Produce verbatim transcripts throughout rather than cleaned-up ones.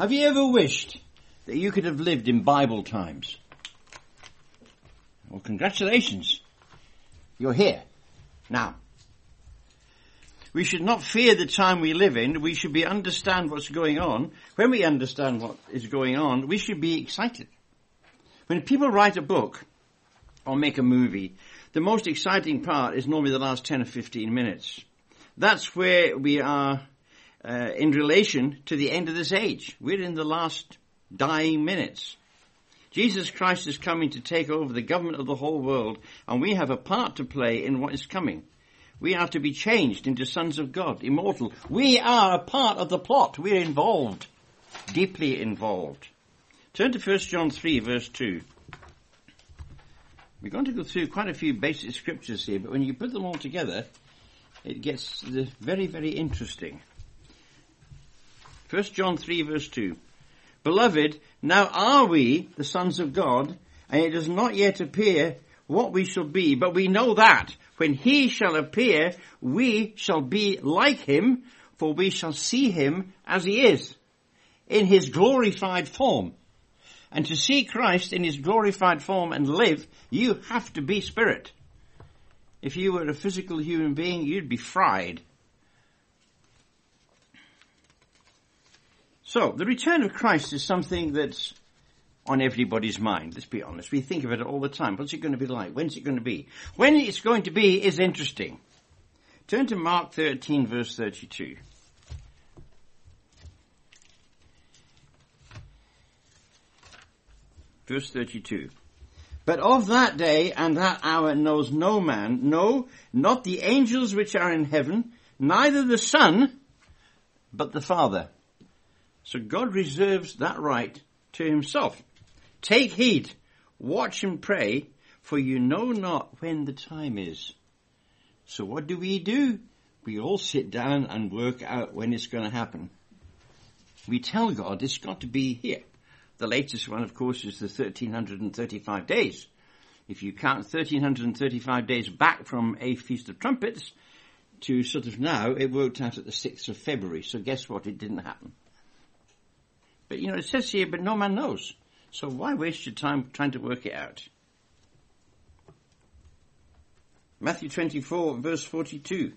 Have you ever wished that you could have lived in Bible times? Well, congratulations. You're here. Now, we should not fear the time we live in. We should be understand what's going on. When we understand what is going on, we should be excited. When people write a book or make a movie, the most exciting part is normally the last ten or fifteen minutes. That's where we are uh, in relation to the end of this age. We're in the last dying minutes. Jesus Christ is coming to take over the government of the whole world, and we have a part to play in what is coming. We are to be changed into sons of God, immortal. We are a part of the plot. We're involved, deeply involved. Turn to First John three, verse two. We're going to go through quite a few basic scriptures here, but when you put them all together, it gets very, very interesting. First John three, verse two. Beloved, now are we the sons of God, and it does not yet appear what we shall be, but we know that when he shall appear, we shall be like him, for we shall see him as he is, in his glorified form. And to see Christ in his glorified form and live, you have to be spirit. If you were a physical human being, you'd be fried. So, the return of Christ is something that's on everybody's mind. Let's be honest. We think of it all the time. What's it going to be like? When's it going to be? When it's going to be is interesting. Turn to Mark thirteen, verse thirty-two. Verse thirty-two. But of that day and that hour knows no man, no, not the angels which are in heaven, neither the Son, but the Father. So God reserves that right to himself. Take heed, watch and pray, for you know not when the time is. So what do we do? We all sit down and work out when it's going to happen. We tell God it's got to be here. The latest one, of course, is the one thousand three hundred thirty-five days. If you count one thousand three hundred thirty-five days back from a Feast of Trumpets to sort of now, it worked out at the sixth of February. So guess what? It didn't happen. But, you know, it says here, but no man knows. So why waste your time trying to work it out? Matthew twenty-four, verse forty-two.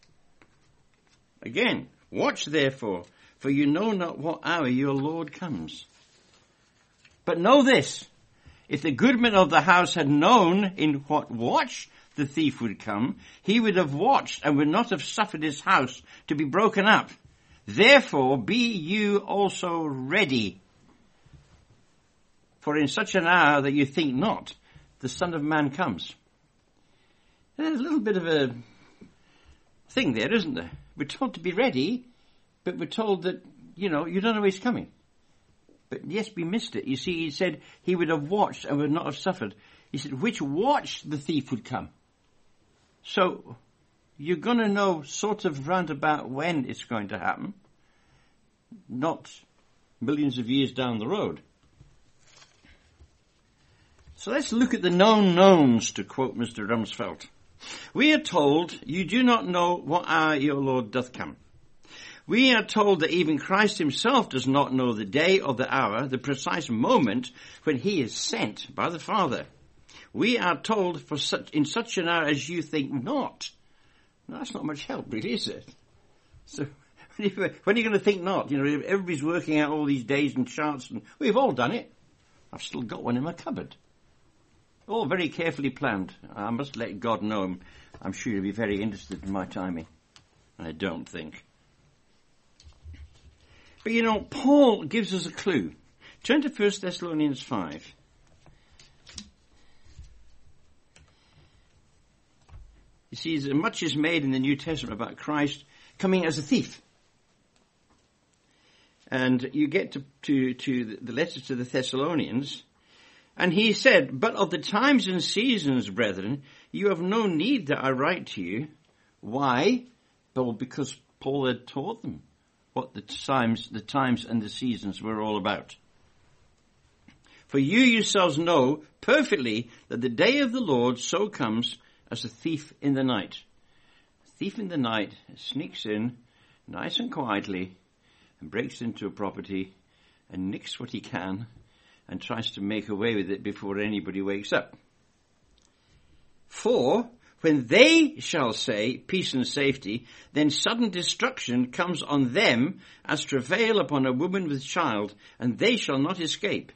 Again, watch therefore, for you know not what hour your Lord comes. But know this, if the goodman of the house had known in what watch the thief would come, he would have watched and would not have suffered his house to be broken up. Therefore be you also ready. For in such an hour that you think not, the Son of Man comes. There's a little bit of a thing there, isn't there? We're told to be ready, but we're told that, you know, you don't know he's coming. But yes, we missed it. You see, he said he would have watched and would not have suffered. He said, which watch the thief would come. So, you're going to know sort of round about when it's going to happen, not millions of years down the road. So let's look at the known knowns, to quote Mister Rumsfeld. We are told, you do not know what hour your Lord doth come. We are told that even Christ himself does not know the day or the hour, the precise moment when he is sent by the Father. We are told for such in such an hour as you think not. No, that's not much help, really, is it? So, when are you going to think not? You know, everybody's working out all these days and charts, and we've all done it. I've still got one in my cupboard. All very carefully planned. I must let God know. I'm, I'm sure he'll be very interested in my timing. I don't think. But you know, Paul gives us a clue. Turn to First Thessalonians five. You see, much is made in the New Testament about Christ coming as a thief. And you get to, to, to the letter to the Thessalonians, and he said, but of the times and seasons, brethren, you have no need that I write to you. Why? Well, because Paul had taught them what the times, the times and the seasons were all about. For you yourselves know perfectly that the day of the Lord so comes as a thief in the night. A thief in the night sneaks in nice and quietly and breaks into a property and nicks what he can and tries to make away with it before anybody wakes up. For when they shall say peace and safety, then sudden destruction comes on them as travail upon a woman with child, and they shall not escape.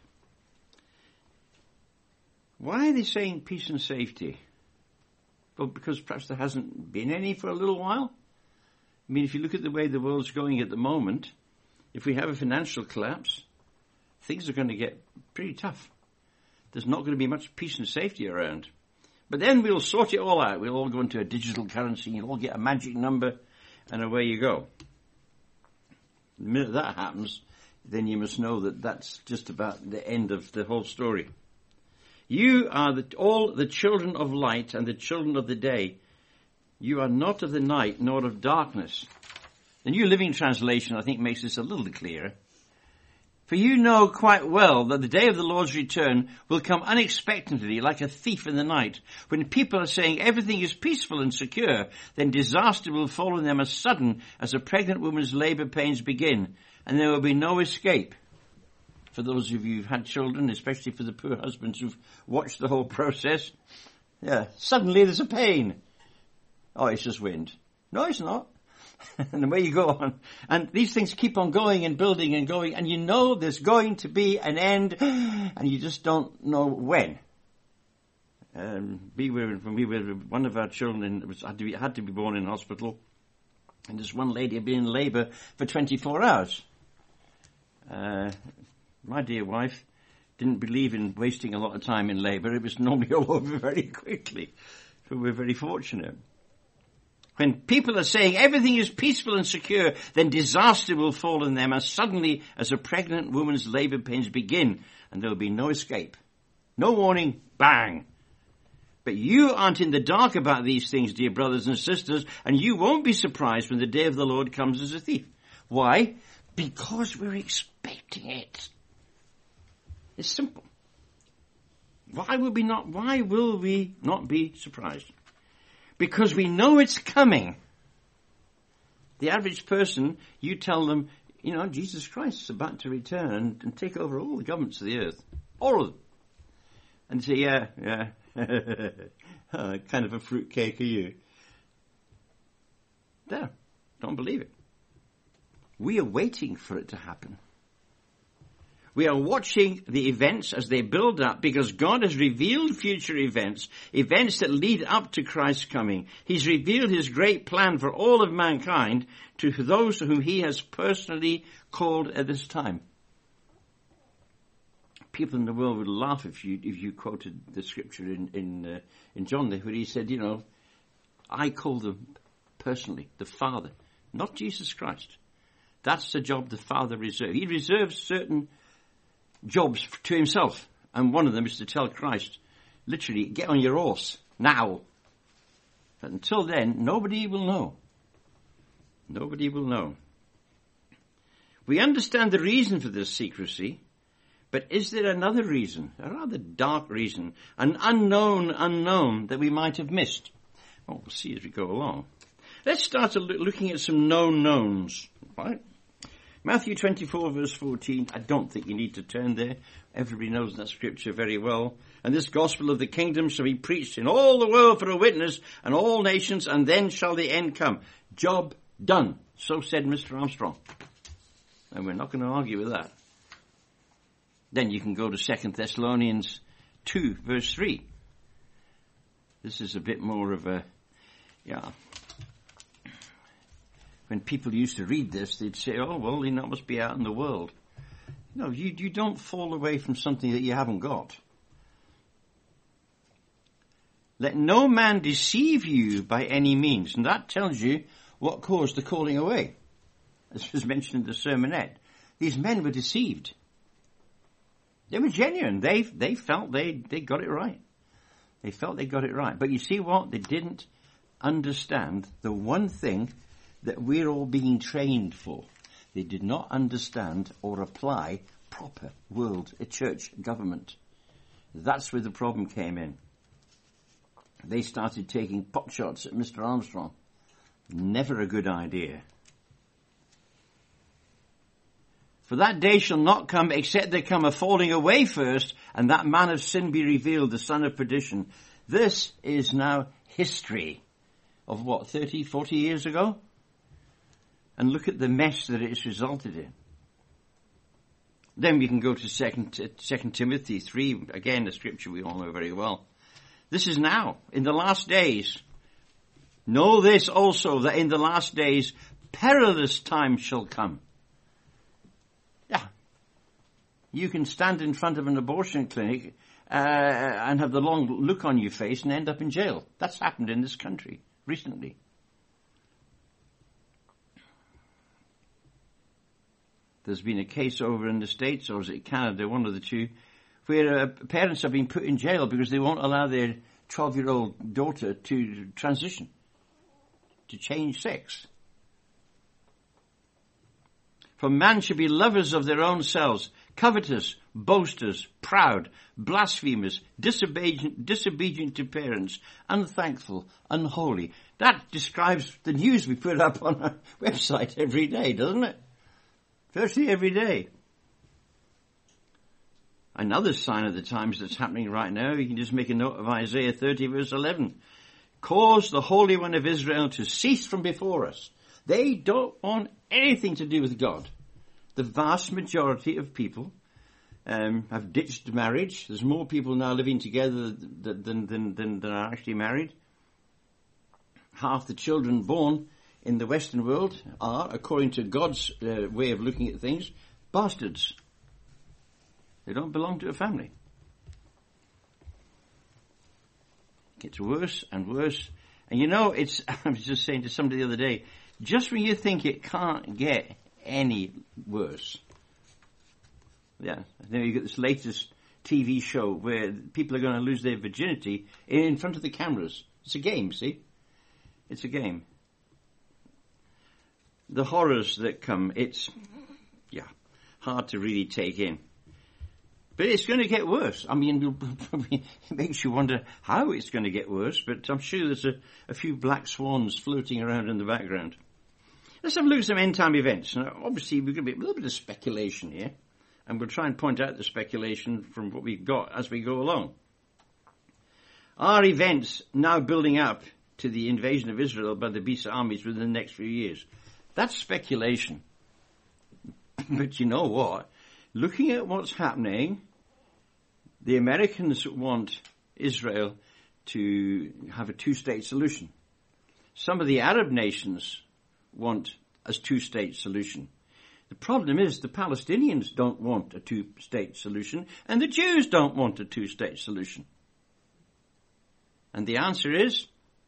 Why are they saying peace and safety? Well, because perhaps there hasn't been any for a little while. I mean, if you look at the way the world's going at the moment, if we have a financial collapse, things are going to get pretty tough. There's not going to be much peace and safety around. But then we'll sort it all out. We'll all go into a digital currency, you'll all get a magic number, and away you go. The minute that happens, then you must know that that's just about the end of the whole story. You are the, all the children of light and the children of the day. You are not of the night nor of darkness. The New Living Translation, I think, makes this a little clearer. For you know quite well that the day of the Lord's return will come unexpectedly like a thief in the night. When people are saying everything is peaceful and secure, then disaster will fall on them as sudden as a pregnant woman's labour pains begin, and there will be no escape. For those of you who've had children, especially for the poor husbands who've watched the whole process, yeah, suddenly there's a pain. Oh, it's just wind. No, it's not. And away you go on. And these things keep on going and building and going, and you know there's going to be an end, and you just don't know when. Um, we were, when we were, one of our children was, had, to be, had to be born in hospital, and this one lady had been in labour for twenty-four hours. Uh, my dear wife didn't believe in wasting a lot of time in labour. It was normally all over very quickly. So we're very fortunate. When people are saying everything is peaceful and secure, then disaster will fall on them as suddenly as a pregnant woman's labour pains begin, and there will be no escape. No warning, bang. But you aren't in the dark about these things, dear brothers and sisters, and you won't be surprised when the day of the Lord comes as a thief. Why? Because we're expecting it. It's simple. Why will we not, why will we not be surprised? Because we know it's coming. The average person, you tell them, you know, Jesus Christ is about to return and, and take over all the governments of the earth. All of them. And they say, yeah, yeah. oh, kind of a fruitcake are you? There. Don't believe it. We are waiting for it to happen. We are watching the events as they build up because God has revealed future events, events that lead up to Christ's coming. He's revealed his great plan for all of mankind to those whom he has personally called at this time. People in the world would laugh if you if you quoted the scripture in in, uh, in John there, where he said, you know, I call them personally, the Father, not Jesus Christ. That's the job the Father reserved. He reserves certain jobs to himself, and one of them is to tell Christ, literally, get on your horse now. But until then, nobody will know. Nobody will know. We understand the reason for this secrecy, but is there another reason, a rather dark reason, an unknown unknown that we might have missed? Well, we'll see as we go along. Let's start looking at some known knowns, right? Matthew twenty-four verse fourteen, I don't think you need to turn there. Everybody knows that scripture very well. And this gospel of the kingdom shall be preached in all the world for a witness and all nations, and then shall the end come. Job done. So said Mister Armstrong. And we're not going to argue with that. Then you can go to Second Thessalonians two verse three. This is a bit more of a, yeah. When people used to read this, they'd say, oh, well, you know, it must be out in the world. No, you, you don't fall away from something that you haven't got. Let no man deceive you by any means. And that tells you what caused the calling away. As was mentioned in the sermonette. These men were deceived. They were genuine. They, they felt they, they got it right. They felt they got it right. But you see what? They didn't understand the one thing that we're all being trained for. They did not understand or apply proper world, a church government. That's where the problem came in. They started taking pot shots at Mister Armstrong. Never a good idea. For that day shall not come except there come a falling away first, and that man of sin be revealed, the son of perdition. This is now history of what, thirty, forty years ago? And look at the mess that it's resulted in. Then we can go to Second, Second Timothy three, again a scripture we all know very well. This is now, in the last days. Know this also, that in the last days perilous times shall come. Yeah. You can stand in front of an abortion clinic uh, and have the long look on your face and end up in jail. That's happened in this country recently. There's been a case over in the States, or is it Canada, one of the two, where uh, parents have been put in jail because they won't allow their twelve-year-old daughter to transition, to change sex. For man should be lovers of their own selves, covetous, boasters, proud, blasphemers, disobedient, disobedient to parents, unthankful, unholy. That describes the news we put up on our website every day, doesn't it? Virtually every day. Another sign of the times that's happening right now, you can just make a note of Isaiah thirty verse eleven. Cause the Holy One of Israel to cease from before us. They don't want anything to do with God. The vast majority of people um, have ditched marriage. There's more people now living together than, than, than, than, than are actually married. Half the children born in the Western world are, according to God's uh, way of looking at things, bastards. They don't belong to a family. It gets worse and worse. And you know, it's, I was just saying to somebody the other day, just when you think it can't get any worse. Yeah, now you get this latest T V show where people are going to lose their virginity in front of the cameras. It's a game, see? It's a game. The horrors that come, it's, yeah, hard to really take in. But it's going to get worse. I mean, it makes you wonder how it's going to get worse, but I'm sure there's a, a few black swans floating around in the background. Let's have a look at some end-time events. Now, obviously, we're going to be a little bit of speculation here, and we'll try and point out the speculation from what we've got as we go along. Are events now building up to the invasion of Israel by the beast armies within the next few years? That's speculation. But you know what? Looking at what's happening, the Americans want Israel to have a two-state solution. Some of the Arab nations want a two-state solution. The problem is the Palestinians don't want a two-state solution, and the Jews don't want a two-state solution. And the answer is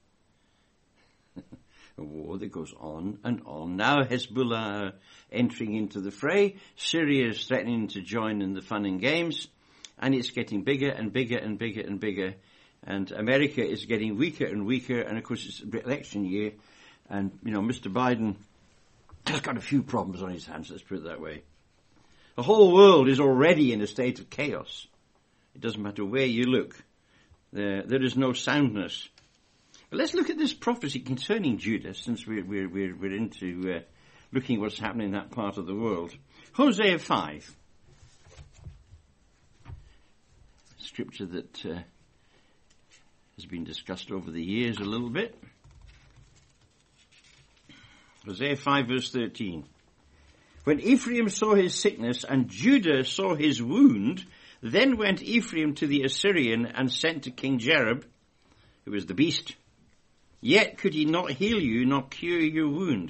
a war that goes on and on. Now Hezbollah are entering into the fray. Syria is threatening to join in the fun and games. And it's getting bigger and bigger and bigger and bigger. And America is getting weaker and weaker. And of course it's election year. And, you know, Mister Biden has got a few problems on his hands, let's put it that way. The whole world is already in a state of chaos. It doesn't matter where you look. There, there is no soundness. But let's look at this prophecy concerning Judah, since we're, we're, we're, we're into uh, looking at what's happening in that part of the world. Hosea five. Scripture that uh, has been discussed over the years a little bit. Hosea five verse thirteen. When Ephraim saw his sickness and Judah saw his wound, then went Ephraim to the Assyrian and sent to King Jareb, who was the beast. Yet could he not heal you, nor cure your wound.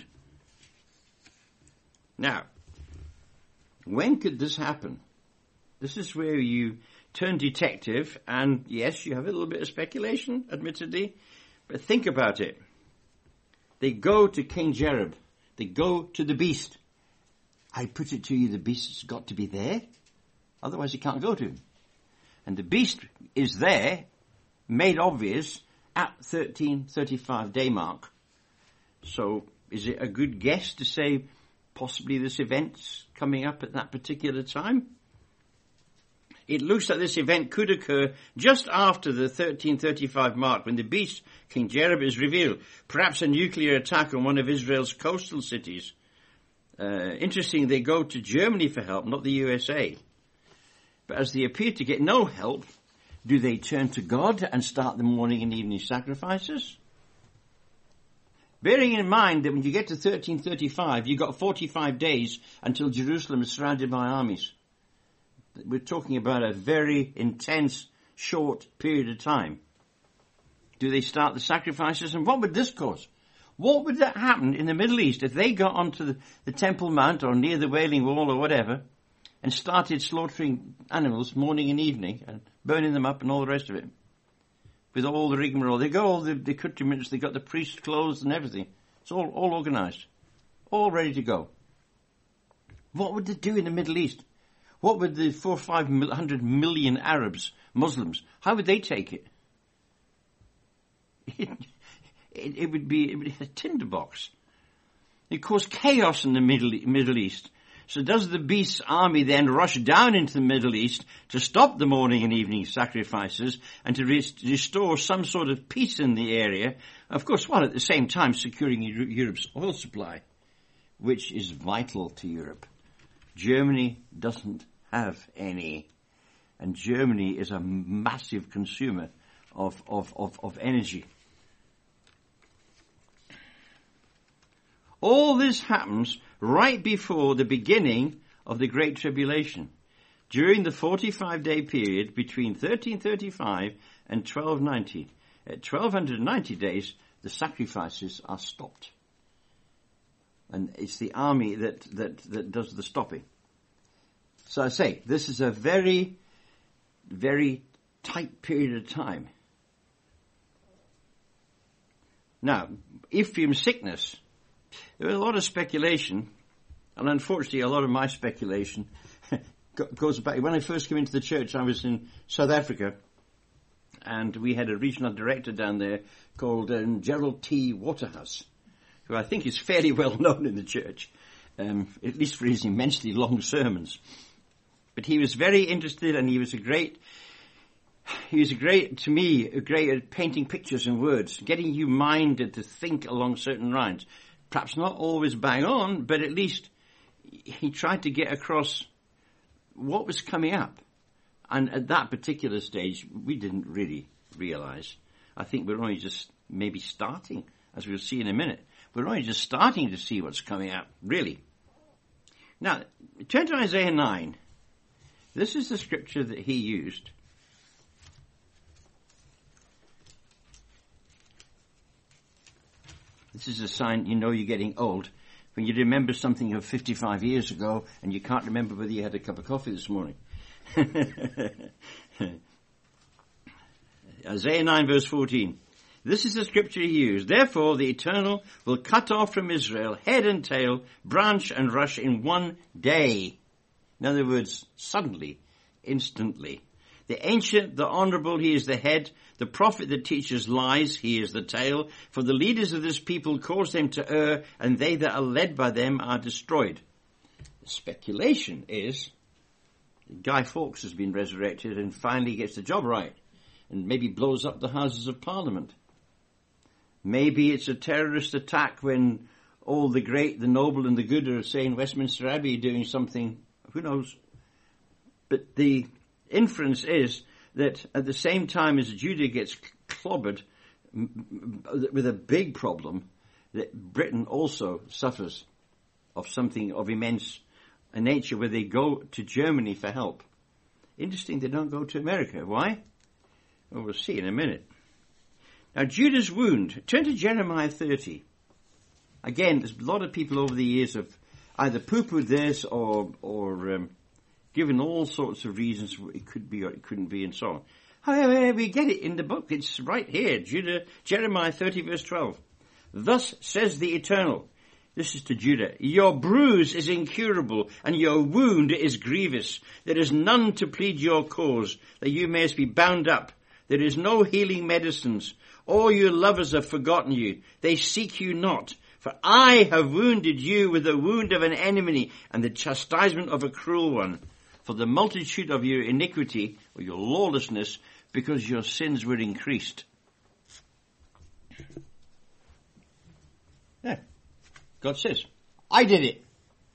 Now, when could this happen? This is where you turn detective, and yes, you have a little bit of speculation, admittedly, but think about it. They go to King Jareb. They go to the beast. I put it to you, the beast has got to be there. Otherwise he can't go to him. And the beast is there, made obvious, at thirteen thirty-five day mark. So is it a good guess to say possibly this event's coming up at that particular time? It looks like this event could occur just after the thirteen thirty-five mark, when the beast, King Jareb, is revealed. Perhaps a nuclear attack on one of Israel's coastal cities. Uh, interesting, they go to Germany for help, not the U S A. But as they appear to get no help, do they turn to God and start the morning and evening sacrifices? Bearing in mind that when you get to thirteen thirty-five, you've got forty-five days until Jerusalem is surrounded by armies. We're talking about a very intense, short period of time. Do they start the sacrifices? And what would this cause? What would that happen in the Middle East if they got onto the, the Temple Mount or near the Wailing Wall or whatever and started slaughtering animals morning and evening and burning them up and all the rest of it? With all the rigmarole. They got all the, the accoutrements, they got the priest's clothes and everything. It's all, all organized. All ready to go. What would they do in the Middle East? What would the four or five hundred million Arabs, Muslims, how would they take it? It, it, it would be, it would be a tinderbox. It caused chaos in the Middle, Middle East. So does the beast's army then rush down into the Middle East to stop the morning and evening sacrifices and to re- restore some sort of peace in the area? Of course, while at the same time securing Europe's oil supply, which is vital to Europe. Germany doesn't have any. And Germany is a massive consumer of, of, of, of energy. All this happens right before the beginning of the Great Tribulation. During the forty-five day period between thirteen thirty-five and twelve ninety. At twelve ninety days, the sacrifices are stopped. And it's the army that, that, that does the stopping. So I say, this is a very, very tight period of time. Now, Ephraim's sickness. There was a lot of speculation, and unfortunately a lot of my speculation goes back. When I first came into the church, I was in South Africa, and we had a regional director down there called um, Gerald T. Waterhouse, who I think is fairly well known in the church, um, at least for his immensely long sermons. But he was very interested, and he was a great, he was a great, to me, a great at painting pictures and words, getting you minded to think along certain lines. Perhaps not always bang on, but at least he tried to get across what was coming up. And at that particular stage, we didn't really realize. I think we're only just maybe starting, as we'll see in a minute. We're only just starting to see what's coming up, really. Now, turn to Isaiah nine. This is the scripture that he used. This is a sign you know you're getting old. When you remember something of fifty-five years ago and you can't remember whether you had a cup of coffee this morning. Isaiah nine verse fourteen. This is the scripture he used. Therefore the Eternal will cut off from Israel head and tail, branch and rush in one day. In other words, suddenly, instantly. The ancient, the honorable, he is the head. The prophet that teaches lies, he is the tail. For the leaders of this people cause them to err, and they that are led by them are destroyed. The speculation is Guy Fawkes has been resurrected and finally gets the job right, and maybe blows up the Houses of Parliament. Maybe it's a terrorist attack when all the great, the noble and the good are saying Westminster Abbey doing something, who knows. But the inference is that at the same time as Judah gets clobbered with a big problem, that Britain also suffers of something of immense nature where they go to Germany for help. Interesting, they don't go to America. Why? Well, we'll see in a minute. Now, Judah's wound. Turn to Jeremiah thirty. Again, there's a lot of people over the years have either poo-pooed this or, or um, given all sorts of reasons it could be or it couldn't be and so on. However, we get it in the book. It's right here. Judah, Jeremiah thirty verse twelve. Thus says the Eternal. This is to Judah. Your bruise is incurable and your wound is grievous. There is none to plead your cause, that you mayest be bound up. There is no healing medicines. All your lovers have forgotten you. They seek you not. For I have wounded you with the wound of an enemy and the chastisement of a cruel one. For the multitude of your iniquity, or your lawlessness, because your sins were increased. Yeah. God says, I did it.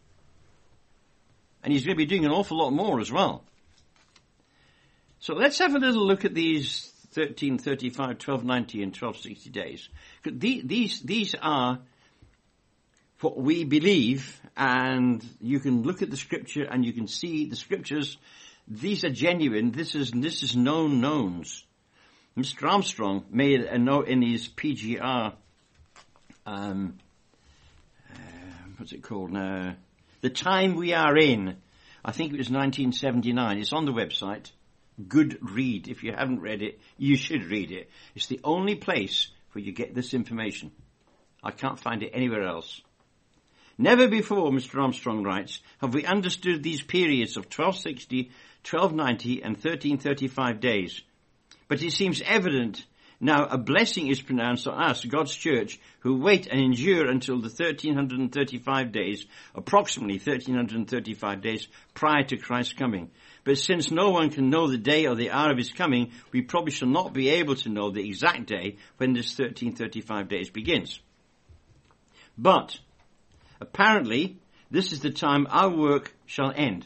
And he's going to be doing an awful lot more as well. So let's have a little look at these thirteen thirty-five, twelve ninety and twelve sixty days. These, these are what we believe, and you can look at the scripture and you can see the scriptures. These are genuine. This is, this is known knowns. Mister Armstrong made a note in his P G R, um, uh, what's it called now? The Time We Are In. I think it was nineteen seventy-nine. It's on the website. Good read. If you haven't read it, you should read it. It's the only place where you get this information. I can't find it anywhere else. Never before, Mister Armstrong writes, have we understood these periods of twelve sixty, twelve ninety and thirteen thirty-five days. But it seems evident now a blessing is pronounced on us, God's church, who wait and endure until the thirteen thirty-five days, approximately thirteen thirty-five days prior to Christ's coming. But since no one can know the day or the hour of his coming, we probably shall not be able to know the exact day when this thirteen thirty-five days begins. But apparently, this is the time our work shall end.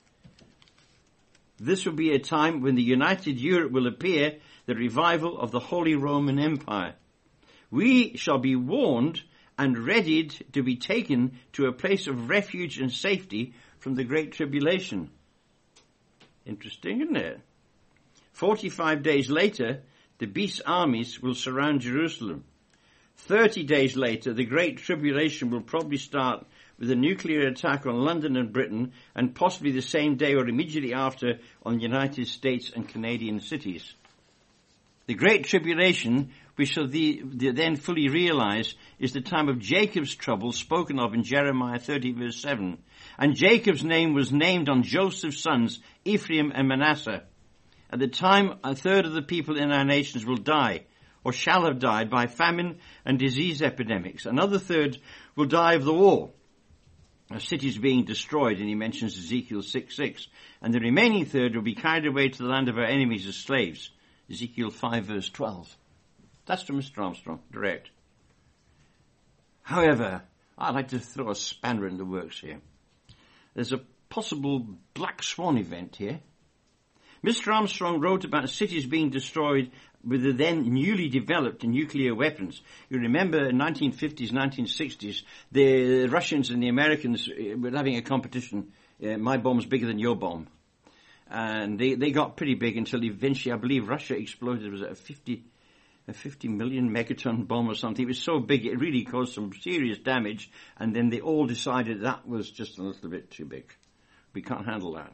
This will be a time when the united Europe will appear, the revival of the Holy Roman Empire. We shall be warned and readied to be taken to a place of refuge and safety from the Great Tribulation. Interesting, isn't it? Forty-five days later, the beast's armies will surround Jerusalem. Thirty days later, the Great Tribulation will probably start with a nuclear attack on London and Britain, and possibly the same day or immediately after on the United States and Canadian cities. The Great Tribulation, we shall the, the then fully realize, is the time of Jacob's trouble spoken of in Jeremiah thirty verse seven. And Jacob's name was named on Joseph's sons, Ephraim and Manasseh. At the time, a third of the people in our nations will die, or shall have died, by famine and disease epidemics. Another third will die of the war, of cities being destroyed, and he mentions Ezekiel six six. And the remaining third will be carried away to the land of our enemies as slaves. Ezekiel five verse twelve. That's from Mister Armstrong, direct. However, I'd like to throw a spanner in the works here. There's a possible black swan event here. Mister Armstrong wrote about cities being destroyed with the then newly developed nuclear weapons. You remember in nineteen fifties, nineteen sixties, the Russians and the Americans were having a competition. Uh, my bomb's bigger than your bomb. And they, they got pretty big until eventually, I believe, Russia exploded. It was a fifty, a fifty million megaton bomb or something. It was so big, it really caused some serious damage. And then they all decided that was just a little bit too big. We can't handle that.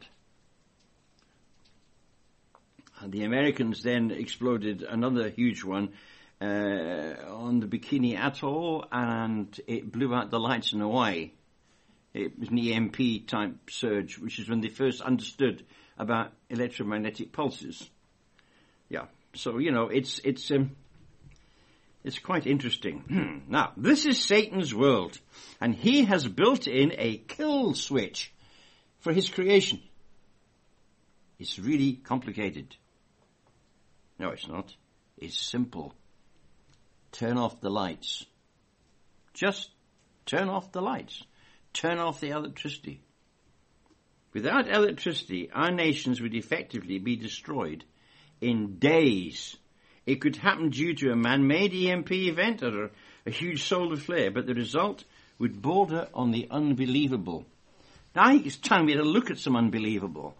And the Americans then exploded another huge one uh, on the Bikini Atoll, and it blew out the lights in Hawaii. It was an E M P type surge, which is when they first understood about electromagnetic pulses. Yeah, so you know it's it's um, it's quite interesting. Now, this is Satan's world, and he has built in a kill switch for his creation. It's really complicated. No, it's not. It's simple. Turn off the lights. Just turn off the lights. Turn off the electricity. Without electricity, our nations would effectively be destroyed in days. It could happen due to a man-made E M P event or a, a huge solar flare, but the result would border on the unbelievable. Now, I think it's time we had a look at some unbelievable.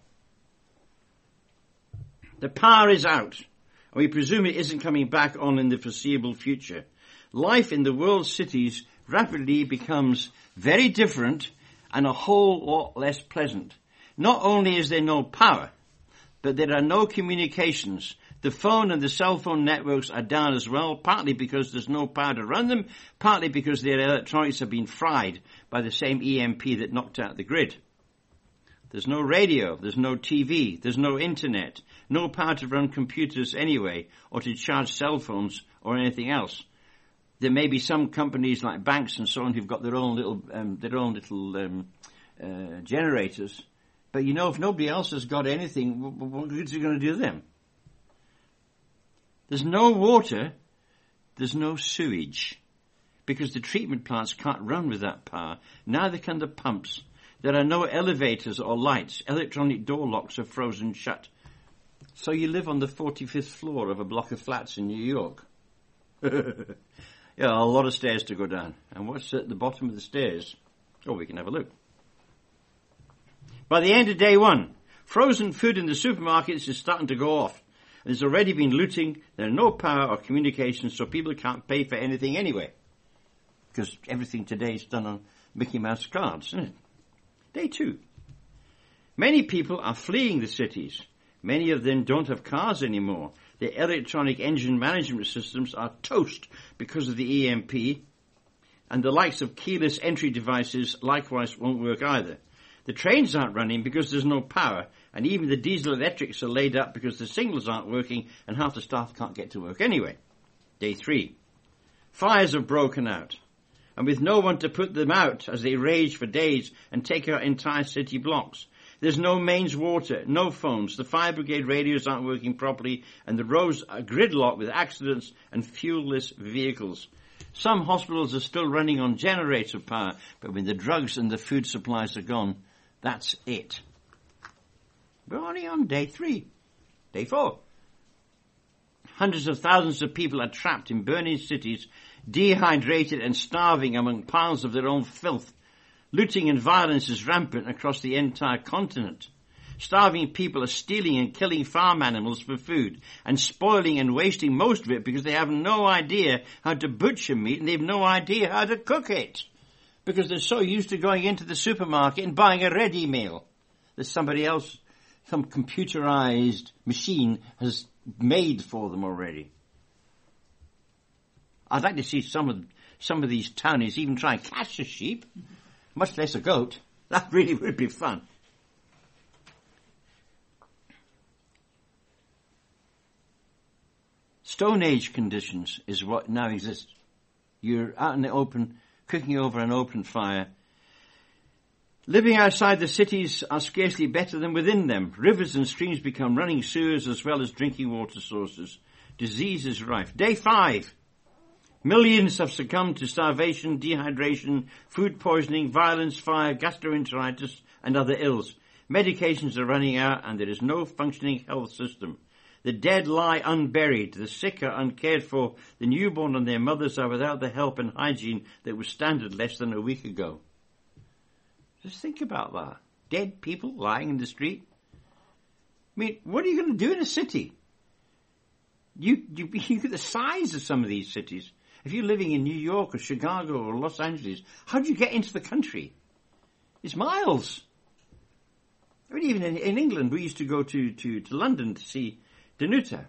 The power is out. We presume it isn't coming back on in the foreseeable future. Life in the world's cities rapidly becomes very different and a whole lot less pleasant. Not only is there no power, but there are no communications. The phone and the cell phone networks are down as well, partly because there's no power to run them, partly because their electronics have been fried by the same E M P that knocked out the grid. There's no radio, there's no T V, there's no internet, no power to run computers anyway, or to charge cell phones or anything else. There may be some companies like banks and so on who've got their own little, um, their own little um, uh, generators. But you know, if nobody else has got anything, what good is it going to do them? There's no water, there's no sewage, because the treatment plants can't run with that power. Neither can the pumps. There are no elevators or lights. Electronic door locks are frozen shut. So you live on the forty-fifth floor of a block of flats in New York. Yeah, a lot of stairs to go down. And what's at the bottom of the stairs? Oh, we can have a look. By the end of day one, frozen food in the supermarkets is starting to go off. There's already been looting. There's no power or communication, so people can't pay for anything anyway. Because everything today is done on Mickey Mouse cards, isn't it? Day two. Many people are fleeing the cities. Many of them don't have cars anymore. The electronic engine management systems are toast because of the E M P, and the likes of keyless entry devices likewise won't work either. The trains aren't running because there's no power, and even the diesel electrics are laid up because the signals aren't working and half the staff can't get to work anyway. Day three. Fires have broken out, and with no one to put them out as they rage for days and take out entire city blocks. There's no mains water, no phones, the fire brigade radios aren't working properly, and the roads are gridlocked with accidents and fuel-less vehicles. Some hospitals are still running on generator power, but when the drugs and the food supplies are gone, that's it. We're only on day three. Day four. Hundreds of thousands of people are trapped in burning cities, dehydrated and starving among piles of their own filth. Looting and violence is rampant across the entire continent. Starving people are stealing and killing farm animals for food and spoiling and wasting most of it because they have no idea how to butcher meat and they have no idea how to cook it. Because they're so used to going into the supermarket and buying a ready meal that somebody else, some computerized machine has made for them already. I'd like to see some of some of these townies even try and catch a sheep, much less a goat. That really would be fun. Stone Age conditions is what now exists. You're out in the open, cooking over an open fire. Living outside the cities are scarcely better than within them. Rivers and streams become running sewers as well as drinking water sources. Disease is rife. Day five. Millions have succumbed to starvation, dehydration, food poisoning, violence, fire, gastroenteritis, and other ills. Medications are running out and there is no functioning health system. The dead lie unburied, the sick are uncared for, the newborn and their mothers are without the help and hygiene that was standard less than a week ago. Just think about that. Dead people lying in the street. I mean, what are you going to do in a city? You, you, you look at the size of some of these cities. If you're living in New York or Chicago or Los Angeles, how do you get into the country? It's miles. I mean, even in, in England, we used to go to, to, to London to see Danuta.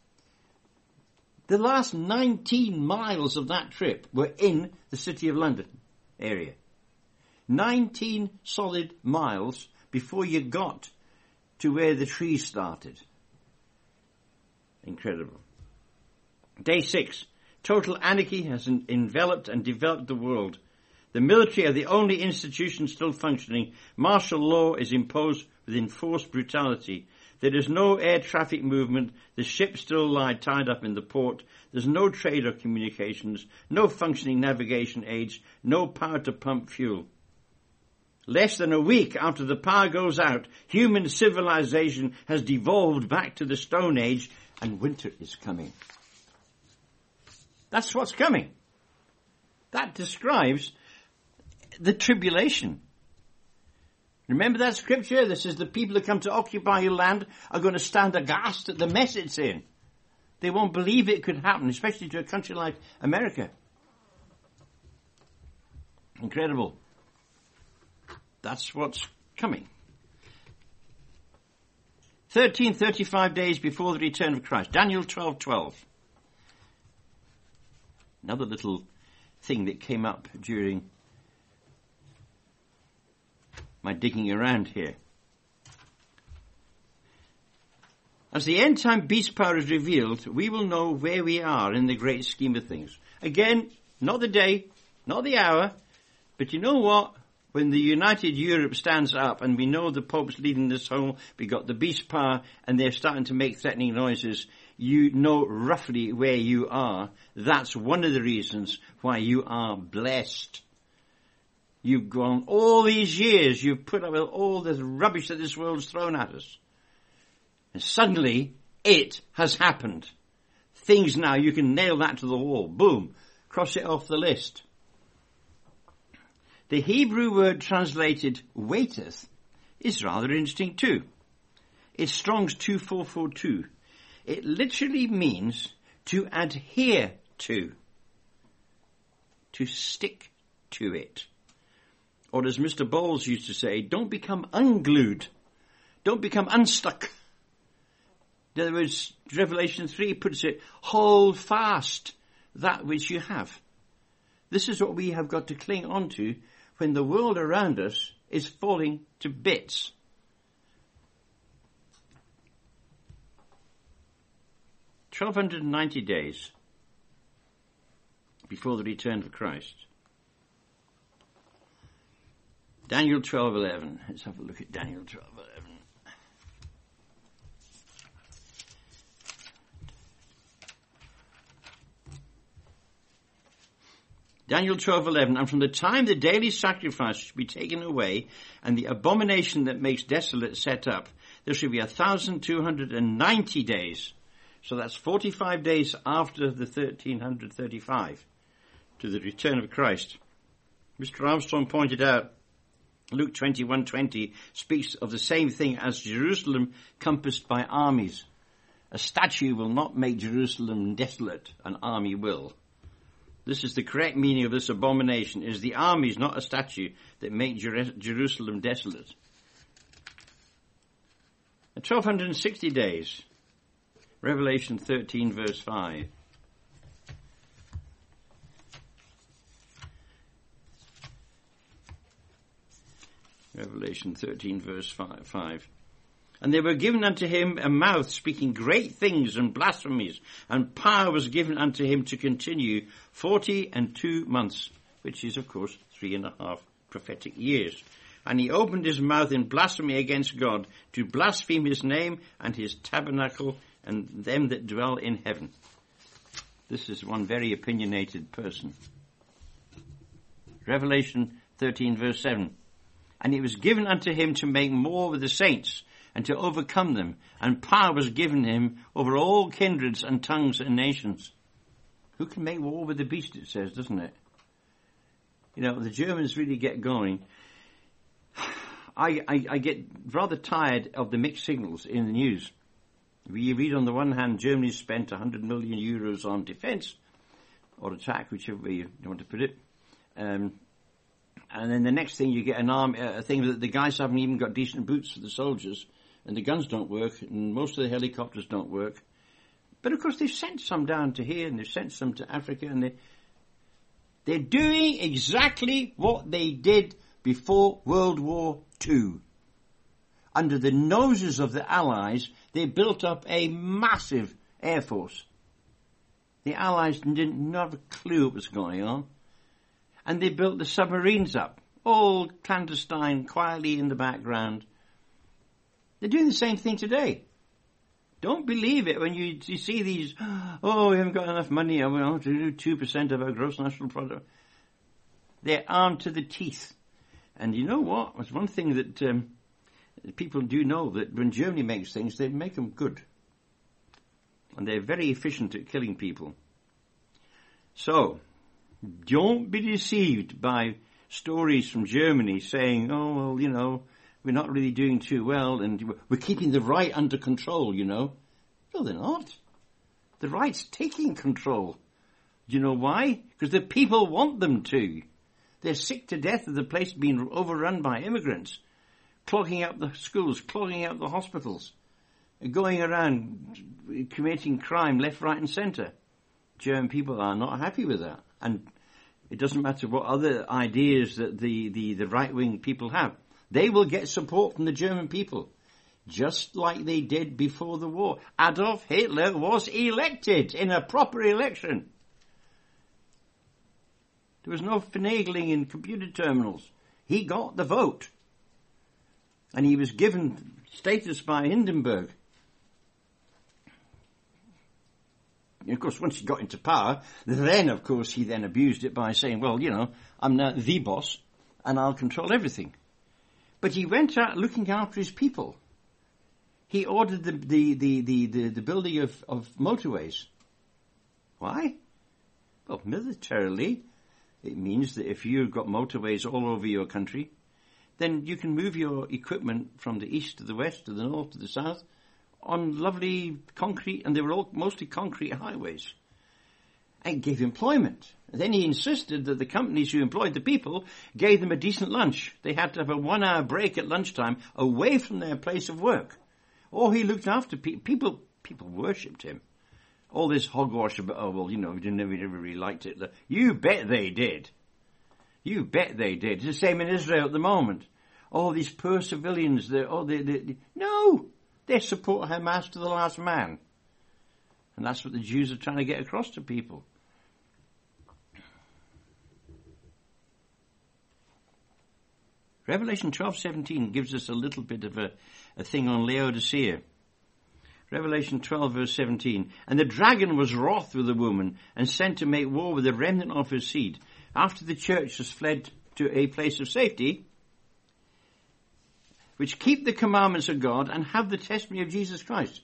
The last nineteen miles of that trip were in the City of London area. nineteen solid miles before you got to where the trees started. Incredible. Day six. Total anarchy has enveloped and developed the world. The military are the only institution still functioning. Martial law is imposed with enforced brutality. There is no air traffic movement. The ships still lie tied up in the port. There's no trade or communications, no functioning navigation aids, no power to pump fuel. Less than a week after the power goes out, human civilization has devolved back to the Stone Age and winter is coming. That's what's coming. That describes the tribulation. Remember that scripture that says the people who come to occupy your land are going to stand aghast at the mess it's in. They won't believe it could happen, especially to a country like America. Incredible. That's what's coming. thirteen thirty-five days before the return of Christ. Daniel twelve twelve. Another little thing that came up during my digging around here. As the end time beast power is revealed, we will know where we are in the great scheme of things. Again, not the day, not the hour, but you know what? When the United Europe stands up and we know the Pope's leading us home, we got the beast power and they're starting to make threatening noises, you know roughly where you are. That's one of the reasons why you are blessed. You've gone all these years, you've put up with all this rubbish that this world's thrown at us. And suddenly, it has happened. Things now, you can nail that to the wall. Boom. Cross it off the list. The Hebrew word translated waiteth is rather interesting too. It's Strong's two four four two. It literally means to adhere to. To stick to it. Or as Mister Bowles used to say, don't become unglued. Don't become unstuck. In other words, Revelation three puts it, hold fast that which you have. This is what we have got to cling on to when the world around us is falling to bits. twelve ninety days before the return of Christ. Daniel twelve eleven. Let's have a look at Daniel twelve eleven. Daniel twelve eleven. And from the time the daily sacrifice should be taken away, and the abomination that makes desolate set up, there should be a thousand two hundred and ninety days. So that's forty-five days after the thirteen thirty-five to the return of Christ. Mister Armstrong pointed out, Luke twenty-one twenty speaks of the same thing as Jerusalem compassed by armies. A statue will not make Jerusalem desolate, an army will. This is the correct meaning of this abomination, is the armies, not a statue, that make Jer- Jerusalem desolate. And twelve sixty days, Revelation thirteen verse five. Revelation thirteen verse five. And they were given unto him a mouth speaking great things and blasphemies, and power was given unto him to continue forty and two months, which is of course three and a half prophetic years. And he opened his mouth in blasphemy against God, to blaspheme his name and his tabernacle and them that dwell in heaven. This is one very opinionated person. Revelation thirteen verse seven. And it was given unto him to make war with the saints, and to overcome them, and power was given him over all kindreds and tongues and nations. Who can make war with the beast, it says, doesn't it? You know, the Germans really get going. I, I, I get rather tired of the mixed signals in the news. You read on the one hand, Germany spent one hundred million euros on defence, or attack, whichever way you want to put it. Um, and then the next thing you get an arm, a thing that the guys haven't even got decent boots for the soldiers, and the guns don't work, and most of the helicopters don't work. But of course they've sent some down to here, and they've sent some to Africa, and they, they're doing exactly what they did before World War Two. Under the noses of the Allies, they built up a massive air force. The Allies didn't have a clue what was going on. And they built the submarines up, all clandestine, quietly in the background. They're doing the same thing today. Don't believe it when you, you see these, oh, we haven't got enough money, we want to do two percent of our gross national product. They're armed to the teeth. And you know what? It's one thing that um, people do know, that when Germany makes things, they make them good. And they're very efficient at killing people. So, don't be deceived by stories from Germany saying, oh, well, you know, we're not really doing too well and we're keeping the right under control, you know. No, they're not. The right's taking control. Do you know why? Because the people want them to. They're sick to death of the place being overrun by immigrants, clogging up the schools, clogging up the hospitals, going around committing crime left, right and centre. German people are not happy with that. And it doesn't matter what other ideas that the, the, the right-wing people have. They will get support from the German people, just like they did before the war. Adolf Hitler was elected in a proper election. There was no finagling in computer terminals. He got the vote. And he was given status by Hindenburg. And of course, once he got into power, then, of course, he then abused it by saying, well, you know, I'm now the boss, and I'll control everything. But he went out looking after his people. He ordered the, the, the, the, the, the building of, of motorways. Why? Well, militarily, it means that if you've got motorways all over your country, then you can move your equipment from the east to the west, to the north, to the south, on lovely concrete, and they were all mostly concrete highways. And gave employment. And then he insisted that the companies who employed the people gave them a decent lunch. They had to have a one-hour break at lunchtime away from their place of work. Or he looked after pe- people. People worshipped him. All this hogwash about, oh, well, you know, we never, we never really liked it. You bet they did. You bet they did. It's the same in Israel at the moment. Oh, these poor civilians, they're, oh, they, they, they, no! They support Hamas to the last man. And that's what the Jews are trying to get across to people. Revelation twelve seventeen gives us a little bit of a, a thing on Laodicea. Revelation twelve verse seventeen. And the dragon was wroth with the woman and sent to make war with the remnant of her seed. After the church has fled to a place of safety, which keep the commandments of God and have the testimony of Jesus Christ.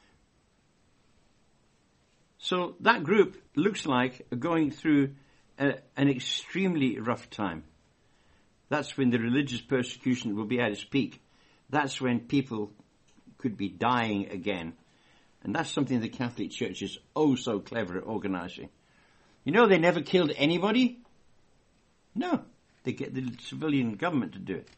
So that group looks like going through a, an extremely rough time. That's when the religious persecution will be at its peak. That's when people could be dying again. And that's something the Catholic Church is oh so clever at organising. You know, they never killed anybody. No, they get the civilian government to do it.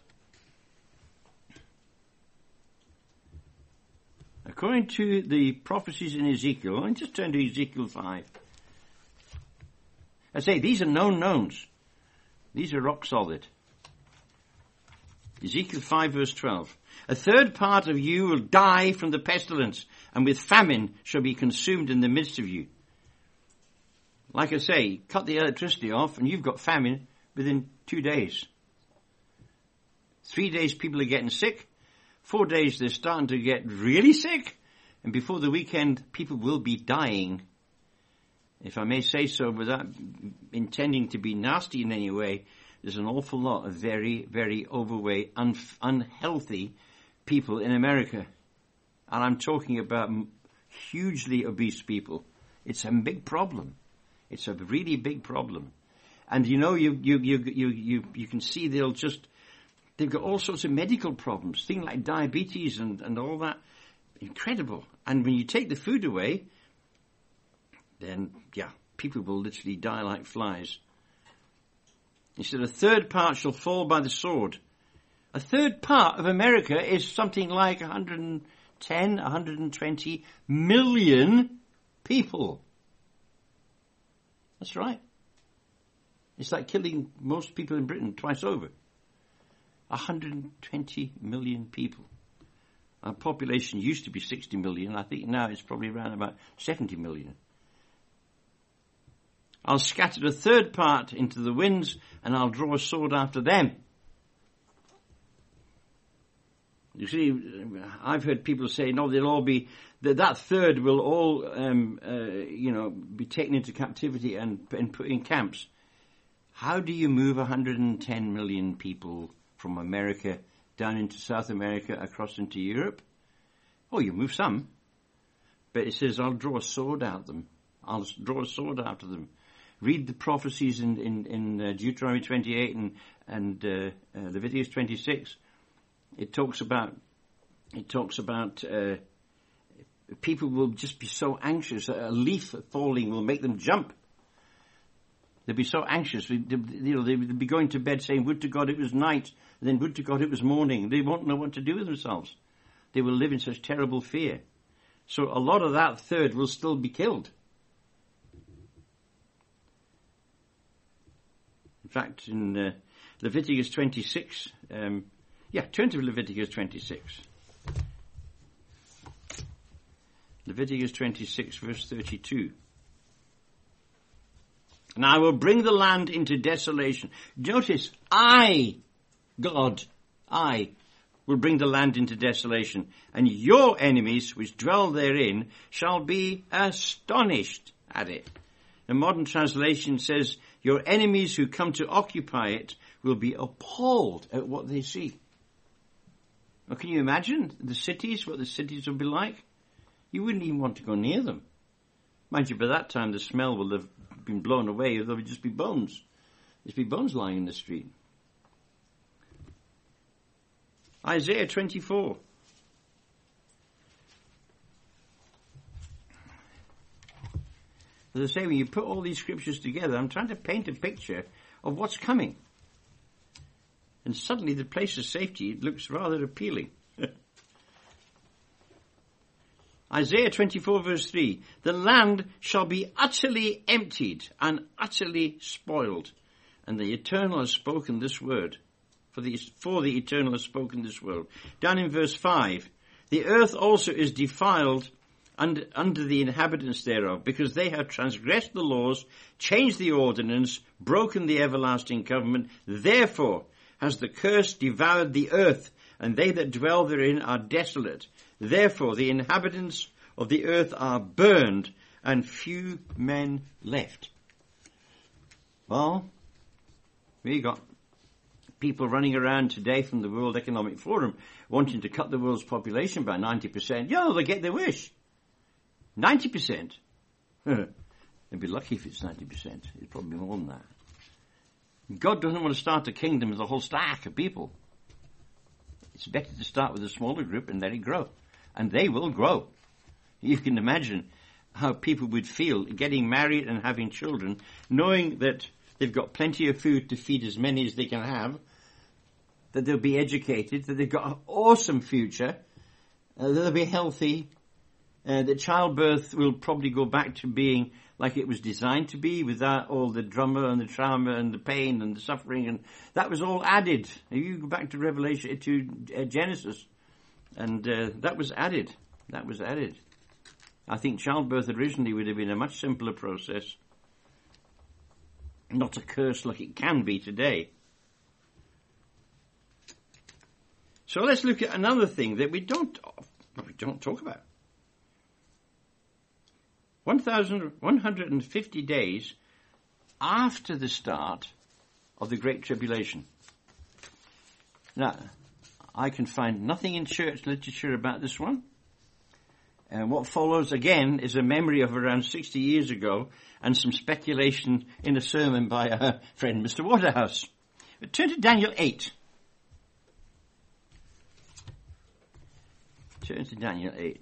According to the prophecies in Ezekiel, and just turn to Ezekiel five. I say, these are known knowns. These are rock solid. Ezekiel five verse twelve. A third part of you will die from the pestilence, and with famine shall be consumed in the midst of you. Like I say, cut the electricity off and you've got famine within two days. Three days people are getting sick. Four days they're starting to get really sick. And before the weekend, people will be dying. If I may say so without intending to be nasty in any way, there's an awful lot of very, very overweight, un- unhealthy people in America. And I'm talking about hugely obese people. It's a big problem. It's a really big problem. And you know, you, you, you, you, you, you can see they'll just, they've got all sorts of medical problems, things like diabetes and, and all that. Incredible. And when you take the food away, then, yeah, people will literally die like flies. He said, a third part shall fall by the sword. A third part of America is something like one hundred ten, one hundred twenty million people. That's right. It's like killing most people in Britain twice over. one hundred twenty million people. Our population used to be sixty million. I think now it's probably around about seventy million. I'll scatter a third part into the winds, and I'll draw a sword after them. You see, I've heard people say, no, they'll all be, that, that third will all, um, uh, you know, be taken into captivity and, and put in camps. How do you move one hundred ten million people from America down into South America, across into Europe? Oh, you move some. But it says, I'll draw a sword out them. I'll draw a sword after them. Read the prophecies in, in, in uh, Deuteronomy twenty-eight and, and uh, uh, Leviticus twenty-six. It talks about, it talks about, uh, people will just be so anxious. A leaf falling will make them jump. They'll be so anxious. You know, they'll be going to bed saying, would to God it was night, and then would to God it was morning. They won't know what to do with themselves. They will live in such terrible fear. So a lot of that third will still be killed. In fact, in uh, Leviticus twenty-six, um, yeah, turn to Leviticus twenty-six. Leviticus twenty-six, verse thirty-two. And I will bring the land into desolation. Notice, I, God, I, will bring the land into desolation, and your enemies which dwell therein shall be astonished at it. The modern translation says, your enemies who come to occupy it will be appalled at what they see. Now, can you imagine the cities, what the cities will be like? You wouldn't even want to go near them. Mind you, by that time the smell will have been blown away. There would just be bones. There'd be bones lying in the street. Isaiah twenty-four. As I say, when you put all these scriptures together, I'm trying to paint a picture of what's coming. And suddenly the place of safety looks rather appealing. Isaiah twenty-four verse three. The land shall be utterly emptied and utterly spoiled. And the Eternal has spoken this word. For the, for the Eternal has spoken this word. Down in verse five. The earth also is defiled under, under the inhabitants thereof, because they have transgressed the laws, changed the ordinance, broken the everlasting covenant. Therefore has the curse devoured the earth, and they that dwell therein are desolate. Therefore the inhabitants of the earth are burned, and few men left. Well, we got people running around today from the World Economic Forum wanting to cut the world's population by ninety percent. Yeah, they get their wish. ninety percent. They'd be lucky if it's ninety percent. It's probably more than that. God doesn't want to start a kingdom with a whole stack of people. It's better to start with a smaller group and let it grow. And they will grow. You can imagine how people would feel getting married and having children, knowing that they've got plenty of food to feed as many as they can have, that they'll be educated, that they've got an awesome future, uh, that they'll be healthy, uh, that childbirth will probably go back to being like it was designed to be, without all the drama and the trauma and the pain and the suffering, and that was all added. You go back to Revelation, to uh, Genesis, and uh, that was added. That was added. I think childbirth originally would have been a much simpler process, not a curse like it can be today. So let's look at another thing that we don't we don't talk about. one thousand one hundred fifty days after the start of the Great Tribulation. Now, I can find nothing in church literature about this one. And what follows, again, is a memory of around sixty years ago and some speculation in a sermon by our friend Mister Waterhouse. But turn to Daniel eight. Turn to Daniel eight.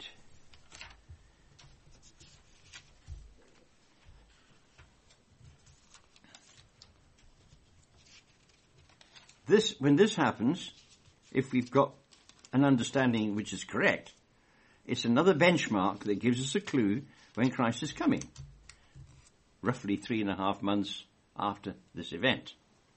This, when this happens, if we've got an understanding which is correct, it's another benchmark that gives us a clue when Christ is coming. Roughly three and a half months after this event.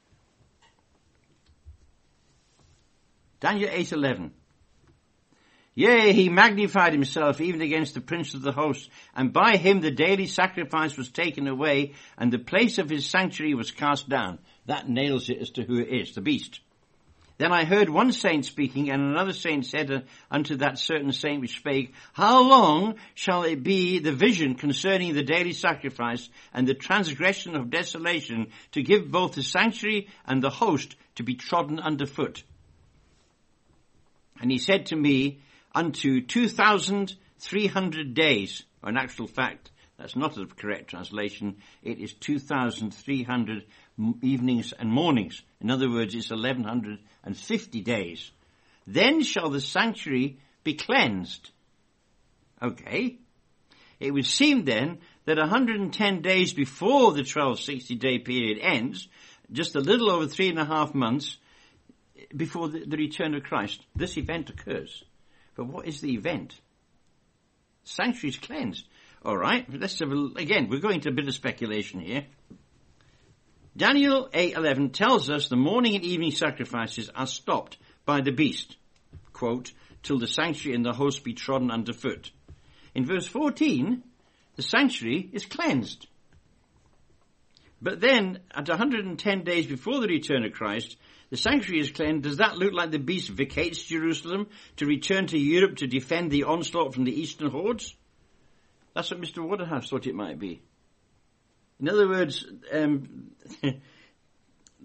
Daniel eight eleven. Yea, he magnified himself even against the prince of the host, and by him the daily sacrifice was taken away, and the place of his sanctuary was cast down. That nails it as to who it is, the beast. Then I heard one saint speaking, and another saint said unto that certain saint which spake, How long shall it be the vision concerning the daily sacrifice and the transgression of desolation, to give both the sanctuary and the host to be trodden under foot? And he said to me, Unto two thousand three hundred days. Or in actual fact, that's not a correct translation. It is two thousand three hundred evenings and mornings. In other words, it's eleven fifty days. Then shall the sanctuary be cleansed. Okay. It would seem then that one hundred ten days before the twelve sixty day period ends, just a little over three and a half months before the, the return of Christ, this event occurs. But what is the event? Sanctuary is cleansed. All right, let's have a, again, we're going to a bit of speculation here. Daniel eight eleven tells us the morning and evening sacrifices are stopped by the beast, quote, till the sanctuary and the host be trodden underfoot. In verse fourteen, the sanctuary is cleansed. But then, at one hundred ten days before the return of Christ, the sanctuary is cleansed. Does that look like the beast vacates Jerusalem to return to Europe to defend the onslaught from the eastern hordes? That's what Mister Waterhouse thought it might be. In other words, um,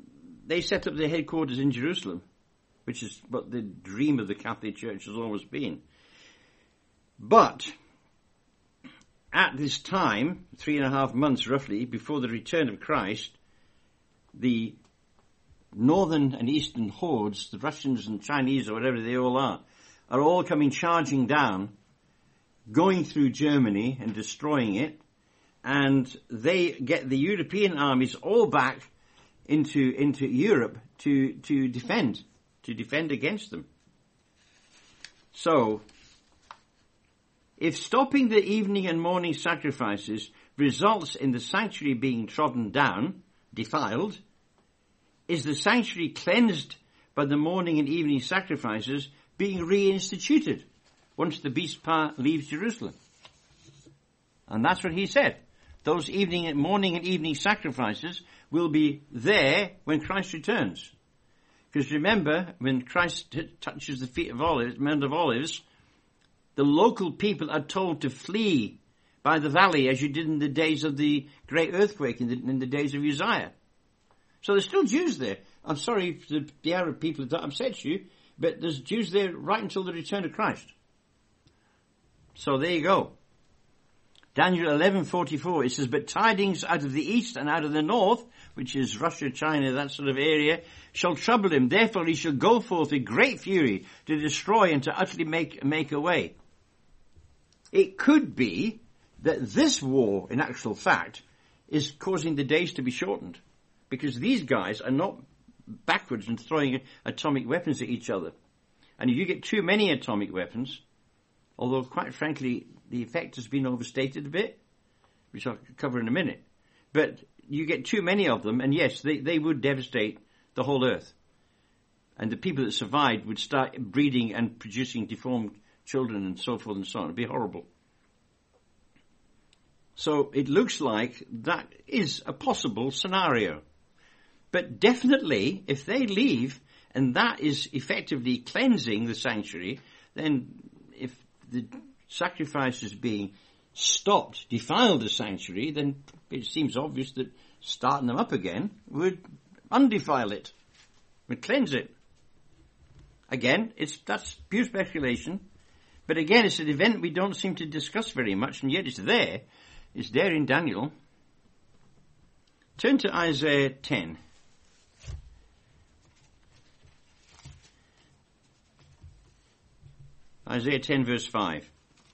they set up their headquarters in Jerusalem, which is what the dream of the Catholic Church has always been. But at this time, three and a half months roughly, before the return of Christ, the northern and eastern hordes, the Russians and Chinese or whatever they all are, are all coming charging down, going through Germany and destroying it, and they get the European armies all back into into Europe to to defend, to defend against them. So, if stopping the evening and morning sacrifices results in the sanctuary being trodden down, defiled, is the sanctuary cleansed by the morning and evening sacrifices being reinstituted once the beast power leaves Jerusalem? And that's what he said. Those evening and morning and evening sacrifices will be there when Christ returns. Because remember, when Christ t- touches the feet of Olives, Mount of Olives, the local people are told to flee by the valley as you did in the days of the great earthquake, in the, in the days of Uzziah. So there's still Jews there. I'm sorry if the, the Arab people that upset you, but there's Jews there right until the return of Christ. So there you go. Daniel eleven forty-four, it says, but tidings out of the east and out of the north, which is Russia, China, that sort of area, shall trouble him. Therefore he shall go forth with great fury to destroy and to utterly make, make away. It could be that this war, in actual fact, is causing the days to be shortened. Because these guys are not backwards and throwing atomic weapons at each other. And if you get too many atomic weapons, although quite frankly the effect has been overstated a bit, which I'll cover in a minute, but you get too many of them, and yes, they, they would devastate the whole earth. And the people that survived would start breeding and producing deformed children and so forth and so on. It would be horrible. So it looks like that is a possible scenario. But definitely, if they leave, and that is effectively cleansing the sanctuary, then if the sacrifice is being stopped, defiled the sanctuary, then it seems obvious that starting them up again would undefile it, would cleanse it. Again, it's that's pure speculation, but again, it's an event we don't seem to discuss very much, and yet it's there. It's there in Daniel. Turn to Isaiah ten. Isaiah ten verse five.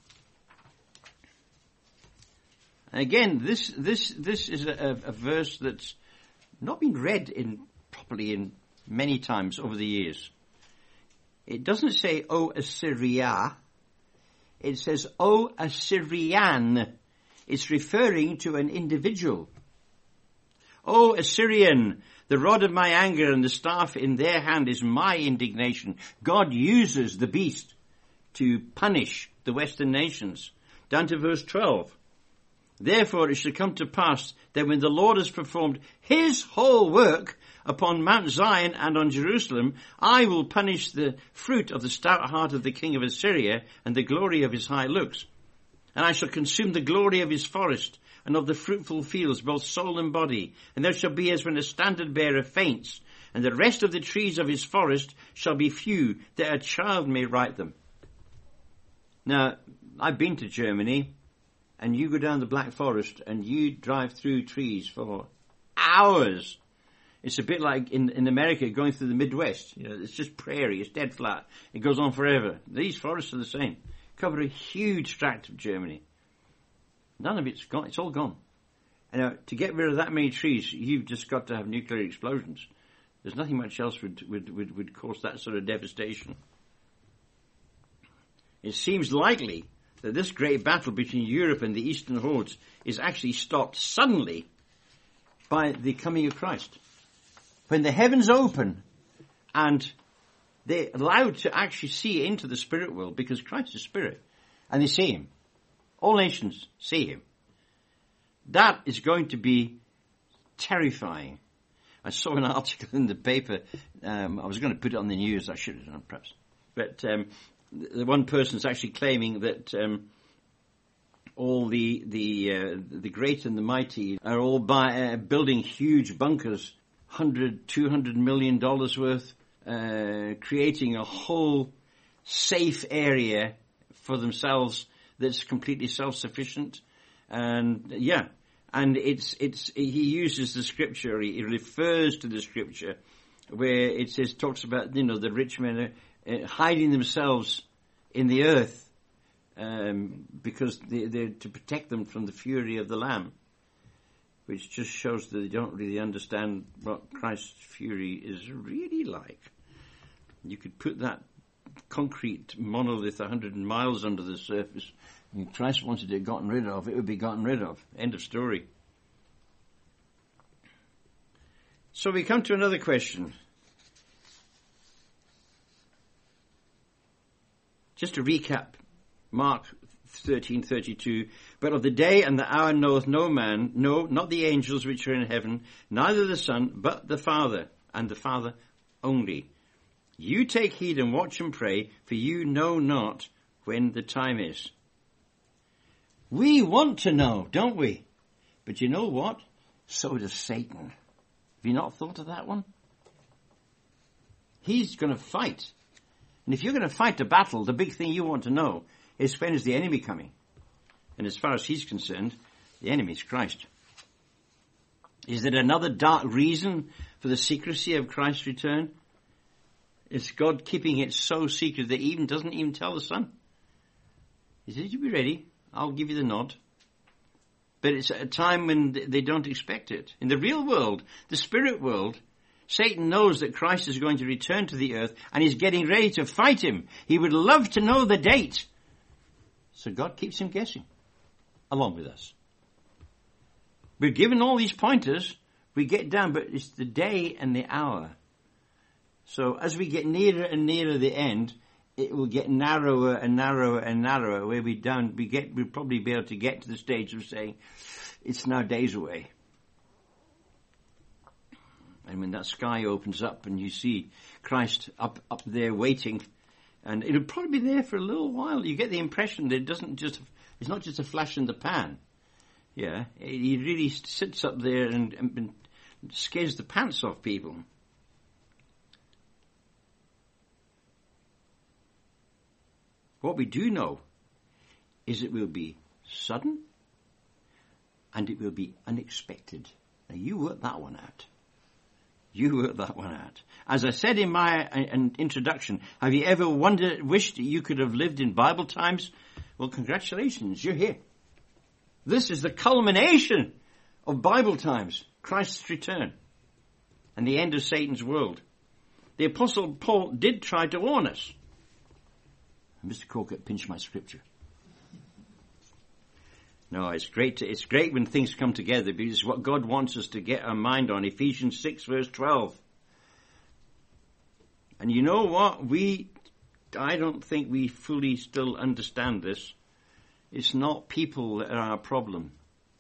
Again, this this this is a, a verse that's not been read in properly in many times over the years. It doesn't say O Assyria. It says O Assyrian. It's referring to an individual. O Assyrian, the rod of my anger and the staff in their hand is my indignation. God uses the beast to punish the Western nations. Down to verse twelve. Therefore it shall come to pass that when the Lord has performed his whole work upon Mount Zion and on Jerusalem, I will punish the fruit of the stout heart of the king of Assyria and the glory of his high looks. And I shall consume the glory of his forest and of the fruitful fields, both soul and body. And there shall be as when a standard bearer faints, and the rest of the trees of his forest shall be few, that a child may write them. Now, I've been to Germany, and you go down the Black Forest and you drive through trees for hours. It's a bit like in, in America going through the Midwest. You know, it's just prairie, it's dead flat. It goes on forever. These forests are the same. Cover a huge tract of Germany. None of it's gone. It's all gone. And now, to get rid of that many trees, you've just got to have nuclear explosions. There's nothing much else would, would, would, would cause that sort of devastation. It seems likely that this great battle between Europe and the Eastern hordes is actually stopped suddenly by the coming of Christ. When the heavens open and they're allowed to actually see into the spirit world, because Christ is spirit, and they see him. All nations see him. That is going to be terrifying. I saw an article in the paper. Um, I was going to put it on the news. I should have done, perhaps. But um, the one person's actually claiming that um, all the the uh, the great and the mighty are all by, uh, building huge bunkers hundred, two hundred million dollars worth, uh, creating a whole safe area for themselves that's completely self-sufficient. And yeah, and it's, it's, he uses the scripture, he refers to the scripture where it says, talks about, you know, the rich men are uh, hiding themselves in the earth, um, because they, they're to protect them from the fury of the Lamb, which just shows that they don't really understand what Christ's fury is really like. You could put that concrete monolith a hundred miles under the surface, and if Christ wanted it gotten rid of, it would be gotten rid of. End of story. So we come to another question. Just to recap, Mark thirteen thirty-two, but of the day and the hour knoweth no man, no, not the angels which are in heaven, neither the Son, but the Father, and the Father only. You take heed and watch and pray, for you know not when the time is. We want to know, don't we? But you know what? So does Satan. Have you not thought of that one? He's going to fight. And if you're going to fight a battle, the big thing you want to know is, when is the enemy coming? And as far as he's concerned, the enemy is Christ. Is there another dark reason for the secrecy of Christ's return? Is God keeping it so secret that he even doesn't even tell the Son? He says, you be ready, I'll give you the nod. But it's at a time when they don't expect it. In the real world, the spirit world, Satan knows that Christ is going to return to the earth and he's getting ready to fight him. He would love to know the date. So God keeps him guessing, along with us. We're given all these pointers, we get down, but it's the day and the hour. So as we get nearer and nearer the end, it will get narrower and narrower and narrower, where we down, we get, we'll probably be able to get to the stage of saying, it's now days away. And when that sky opens up and you see Christ up, up there waiting, and it'll probably be there for a little while, you get the impression that it doesn't just, it's not just a flash in the pan. Yeah, he really sits up there and, and, and scares the pants off people. What we do know is it will be sudden and it will be unexpected. Now you work that one out. You work that one out. As I said in my uh, introduction, have you ever wondered, wished you could have lived in Bible times? Well, congratulations, you're here. This is the culmination of Bible times, Christ's return, and the end of Satan's world. The Apostle Paul did try to warn us. Mister Corkett, pinch my scripture. No, it's great. To, it's great when things come together, because it's what God wants us to get our mind on. Ephesians six verse twelve. And you know what? We, I don't think we fully still understand this. It's not people that are our problem.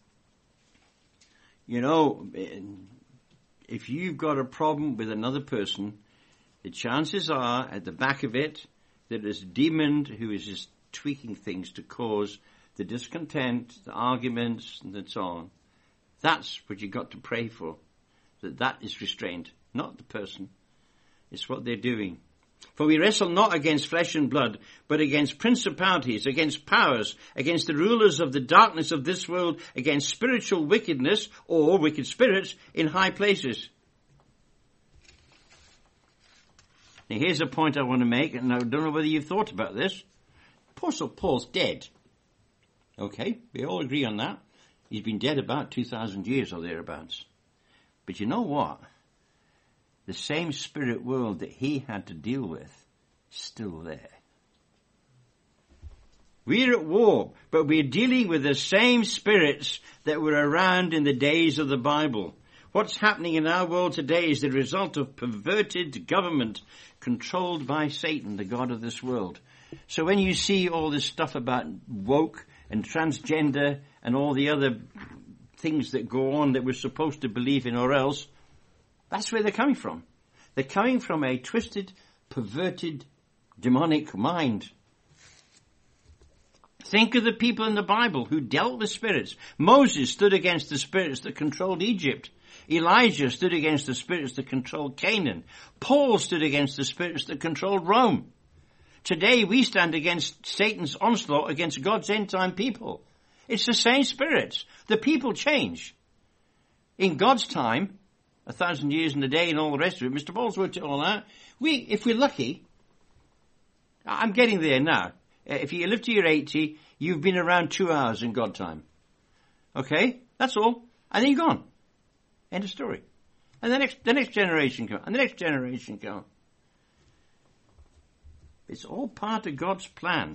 You know, if you've got a problem with another person, the chances are at the back of it that there's a demon who is just tweaking things to cause the discontent, the arguments, and so on. That's what you've got to pray for, that that is restrained, not the person. It's what they're doing. For we wrestle not against flesh and blood, but against principalities, against powers, against the rulers of the darkness of this world, against spiritual wickedness, or wicked spirits, in high places. Now here's a point I want to make, and I don't know whether you've thought about this. Apostle Paul's dead. Okay, we all agree on that. He's been dead about two thousand years or thereabouts. But you know what? The same spirit world that he had to deal with is still there. We're at war, but we're dealing with the same spirits that were around in the days of the Bible. What's happening in our world today is the result of perverted government controlled by Satan, the god of this world. So when you see all this stuff about woke and transgender and all the other things that go on that we're supposed to believe in or else, that's where they're coming from. They're coming from a twisted, perverted, demonic mind. Think of the people in the Bible who dealt with spirits. Moses stood against the spirits that controlled Egypt. Elijah stood against the spirits that controlled Canaan. Paul stood against the spirits that controlled Rome. Today we stand against Satan's onslaught against God's end-time people. It's the same spirits. The people change. In God's time, a thousand years and a day and all the rest of it, Mister Paul's worked it all out. We, if we're lucky, I'm getting there now. If you live to your eighty, you've been around two hours in God time. Okay? That's all. And then you're gone. End of story. And the next, the next generation come. And the next generation come. It's all part of God's plan.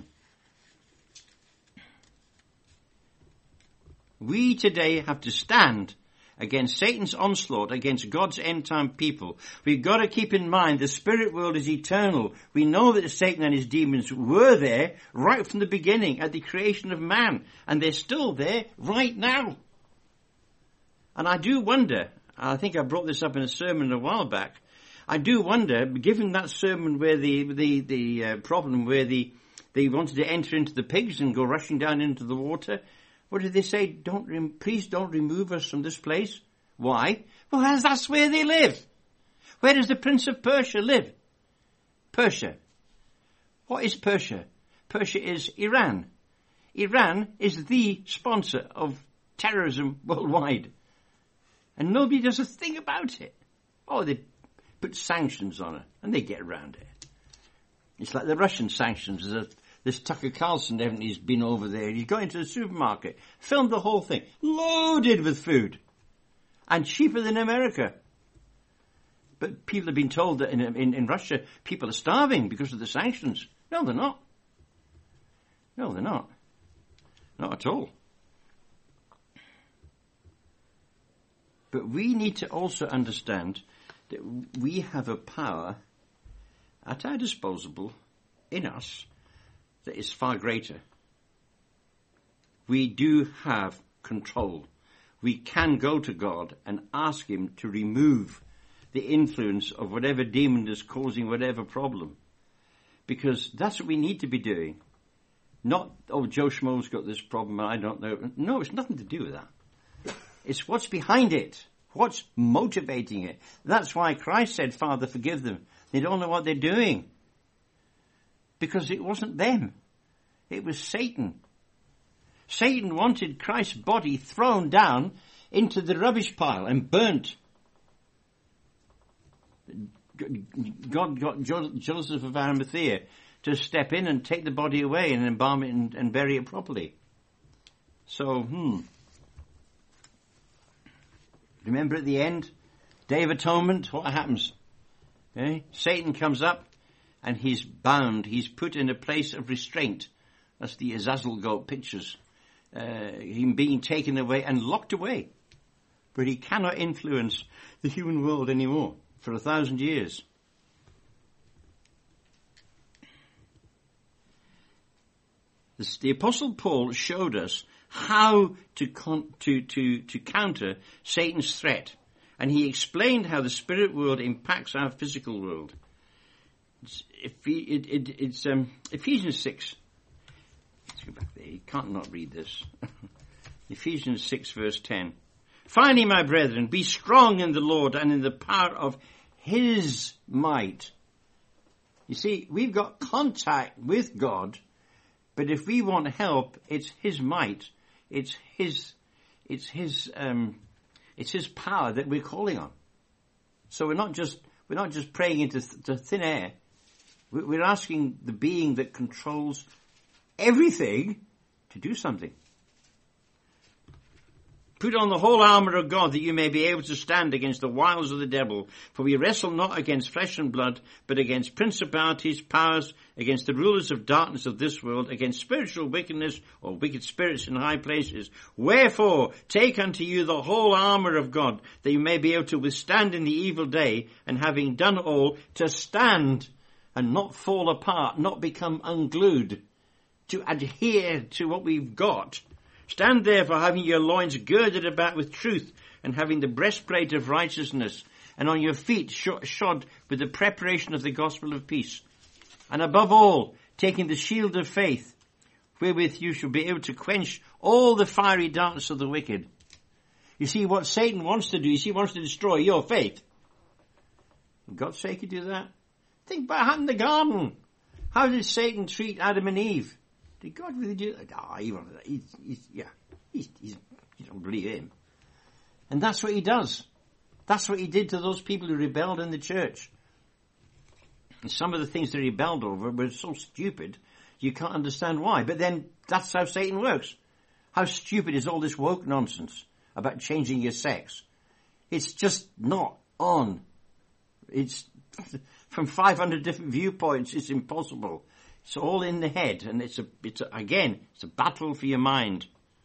We today have to stand against Satan's onslaught against God's end-time people. We've got to keep in mind the spirit world is eternal. We know that Satan and his demons were there right from the beginning at the creation of man, and they're still there right now. And I do wonder, I think I brought this up in a sermon a while back, I do wonder, given that sermon where the the the uh, problem where the they wanted to enter into the pigs and go rushing down into the water, what did they say? Don't rem- please don't remove us from this place. Why? Well, that's where they live. Where does the Prince of Persia live? Persia. What is Persia? Persia is Iran. Iran is the sponsor of terrorism worldwide. And nobody does a thing about it. Oh, they put sanctions on it, and they get around it. It's like the Russian sanctions. There's a, this Tucker Carlson, evidently, he's been over there. He's gone into the supermarket, filmed the whole thing, loaded with food, and cheaper than America. But people have been told that in, in, in Russia, people are starving because of the sanctions. No, they're not. No, they're not. Not at all. But we need to also understand that we have a power at our disposal in us that is far greater. We do have control. We can go to God and ask him to remove the influence of whatever demon is causing whatever problem. Because that's what we need to be doing. Not, oh, Joe Schmo's got this problem and I don't know. No, it's nothing to do with that. It's what's behind it. What's motivating it? That's why Christ said, Father, forgive them. They don't know what they're doing. Because it wasn't them. It was Satan. Satan wanted Christ's body thrown down into the rubbish pile and burnt. God got Joseph of Arimathea to step in and take the body away and embalm it and, and bury it properly. So, hmm. Remember at the end, Day of Atonement, what happens? Okay? Satan comes up and he's bound. He's put in a place of restraint. That's the Azazel goat pictures. Uh, him being taken away and locked away. But he cannot influence the human world anymore for a thousand years. This, the Apostle Paul showed us how to, con- to, to, to counter Satan's threat. And he explained how the spirit world impacts our physical world. It's, it, it, it's um, Ephesians six. Let's go back there. You can't not read this. Ephesians six verse ten. Finally, my brethren, be strong in the Lord and in the power of his might. You see, we've got contact with God, but if we want help, it's his might. It's his, it's his, um, it's his power that we're calling on. So we're not just, we're not just praying into th- to thin air. We're asking the being that controls everything to do something. Put on the whole armour of God that you may be able to stand against the wiles of the devil. For we wrestle not against flesh and blood, but against principalities, powers, against the rulers of darkness of this world, against spiritual wickedness or wicked spirits in high places. Wherefore, take unto you the whole armour of God, that you may be able to withstand in the evil day, and having done all, to stand and not fall apart, not become unglued, to adhere to what we've got. Stand therefore, having your loins girded about with truth, and having the breastplate of righteousness, and on your feet shod with the preparation of the gospel of peace. And above all, taking the shield of faith, wherewith you shall be able to quench all the fiery darts of the wicked. You see, what Satan wants to do is he wants to destroy your faith. For God's sake, he do that? Think about what happened in the garden. How did Satan treat Adam and Eve? Did God really do that? Oh, he, he's, he's, yeah, he's, he's, you don't believe him. And that's what he does. That's what he did to those people who rebelled in the church. And some of the things they rebelled over were so stupid, you can't understand why. But then, that's how Satan works. How stupid is all this woke nonsense about changing your sex? It's just not on. It's, from five hundred different viewpoints, it's impossible. It's all in the head, and it's a, it's a, again, it's a battle for your mind.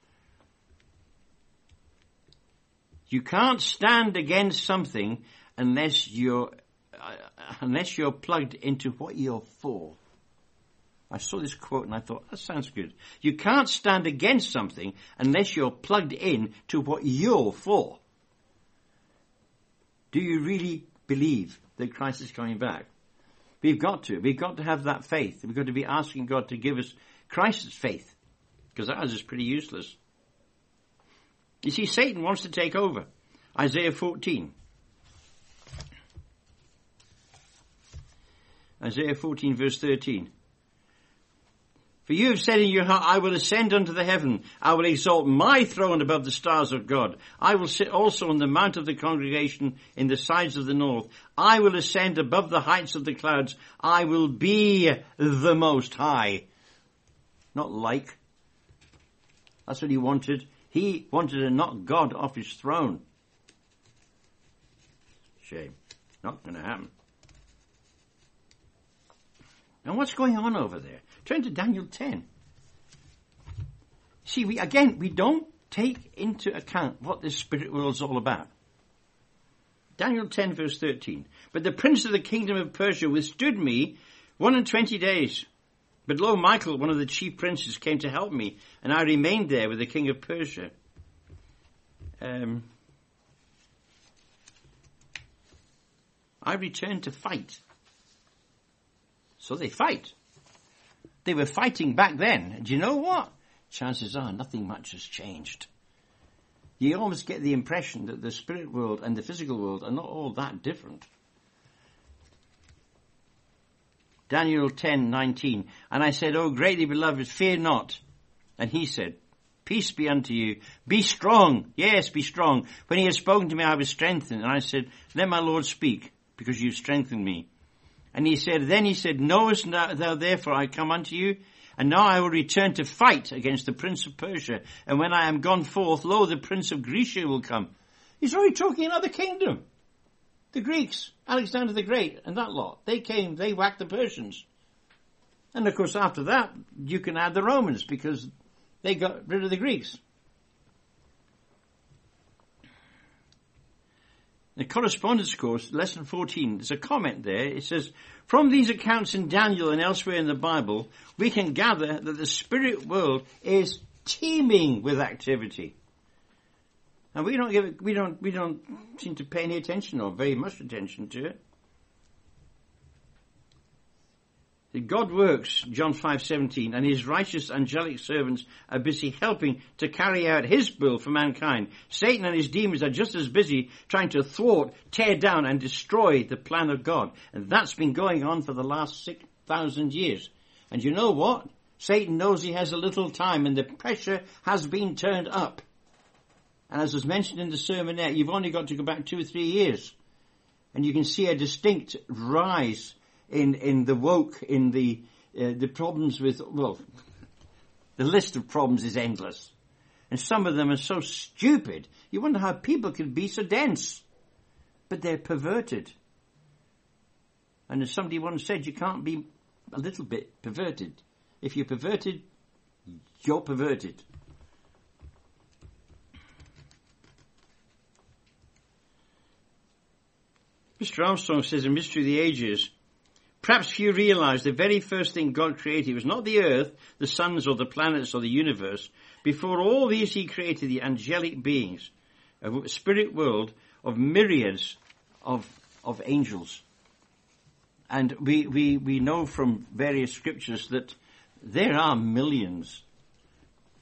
You can't stand against something unless you're, uh, unless you're plugged into what you're for. I saw this quote and I thought, that sounds good. You can't stand against something unless you're plugged in to what you're for. Do you really believe that Christ is coming back? We've got to. We've got to have that faith. We've got to be asking God to give us Christ's faith, because ours is pretty useless. You see, Satan wants to take over. Isaiah fourteen. Isaiah fourteen verse thirteen. For you have said in your heart, I will ascend unto the heaven. I will exalt my throne above the stars of God. I will sit also on the mount of the congregation in the sides of the north. I will ascend above the heights of the clouds. I will be the Most High. Not like. That's what he wanted. He wanted to knock God off his throne. Shame. Not going to happen. Now what's going on over there? Turn to Daniel ten. See, we again, we don't take into account what this spirit world is all about. Daniel ten verse thirteen. But the prince of the kingdom of Persia withstood me one and twenty days. But lo, Michael, one of the chief princes, came to help me, and I remained there with the king of Persia. Um, I returned to fight. So they fight. They were fighting back then. And you know what? Chances are nothing much has changed. You almost get the impression that the spirit world and the physical world are not all that different. Daniel ten nineteen. And I said, O greatly beloved, fear not. And he said, peace be unto you. Be strong. Yes, be strong. When he had spoken to me, I was strengthened. And I said, let my Lord speak, because you strengthened me. And he said, then he said, knowest thou therefore I come unto you? And now I will return to fight against the prince of Persia. And when I am gone forth, lo, the prince of Grecia will come. He's already talking another kingdom. The Greeks, Alexander the Great and that lot. They came, they whacked the Persians. And of course after that, you can add the Romans, because they got rid of the Greeks. The correspondence course, lesson fourteen, there's a comment there. It says, from these accounts in Daniel and elsewhere in the Bible, we can gather that the spirit world is teeming with activity. And we don't give it, we don't, we don't seem to pay any attention or very much attention to it. God works, John five seventeen, and his righteous angelic servants are busy helping to carry out his will for mankind. Satan and his demons are just as busy trying to thwart, tear down, and destroy the plan of God. And that's been going on for the last six thousand years. And you know what? Satan knows he has a little time, and the pressure has been turned up. And as was mentioned in the sermonette, you've only got to go back two or three years, and you can see a distinct rise in in the woke, in the uh, the problems with, well, the list of problems is endless. And some of them are so stupid, you wonder how people can be so dense. But they're perverted. And as somebody once said, you can't be a little bit perverted. If you're perverted, you're perverted. Mister Armstrong says in Mystery of the Ages, perhaps few realize the very first thing God created was not the earth, the suns or the planets or the universe. Before all these he created the angelic beings, a spirit world of myriads of, of angels. And we, we, we know from various scriptures that there are millions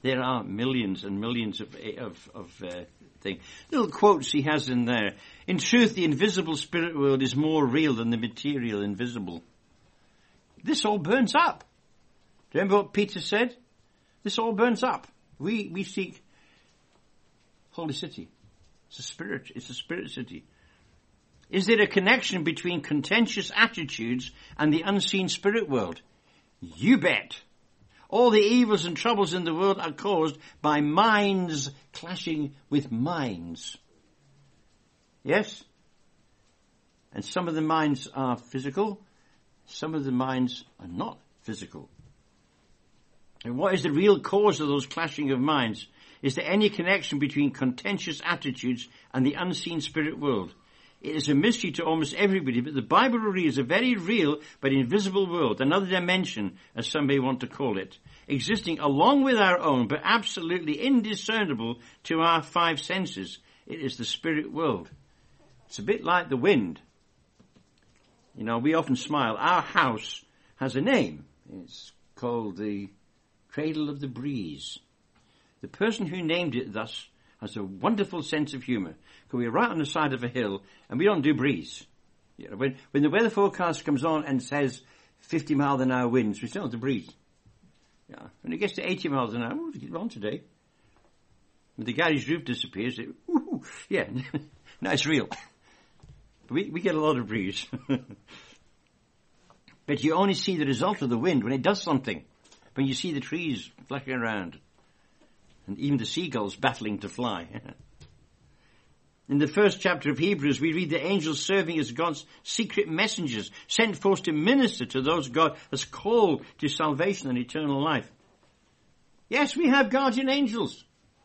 There are millions and millions of, of, of uh, things. Little quotes he has in there. In truth, the invisible spirit world is more real than the material invisible. This all burns up. Do you remember what Peter said? This all burns up. We, we seek holy city. It's a spirit, it's a spirit city. Is there a connection between contentious attitudes and the unseen spirit world? You bet. All the evils and troubles in the world are caused by minds clashing with minds. Yes? And some of the minds are physical, some of the minds are not physical. And what is the real cause of those clashing of minds? Is there any connection between contentious attitudes and the unseen spirit world? It is a mystery to almost everybody, but the Bible reveals a very real but invisible world, another dimension, as some may want to call it, existing along with our own, but absolutely indiscernible to our five senses. It is the spirit world. It's a bit like the wind. You know, we often smile. Our house has a name. It's called the Cradle of the Breeze. The person who named it thus has a wonderful sense of humour. Because we're right on the side of a hill, and we don't do breeze. You know, when, when the weather forecast comes on and says fifty mile an hour winds, we still have the breeze. Yeah. When it gets to eighty miles an hour, we'll get on today. When the garage roof disappears, it, woohoo, yeah, now it's real. But we, we get a lot of breeze. But you only see the result of the wind when it does something. When you see the trees flapping around. And even the seagulls battling to fly. In the first chapter of Hebrews, we read the angels serving as God's secret messengers, sent forth to minister to those God has called to salvation and eternal life. Yes, we have guardian angels.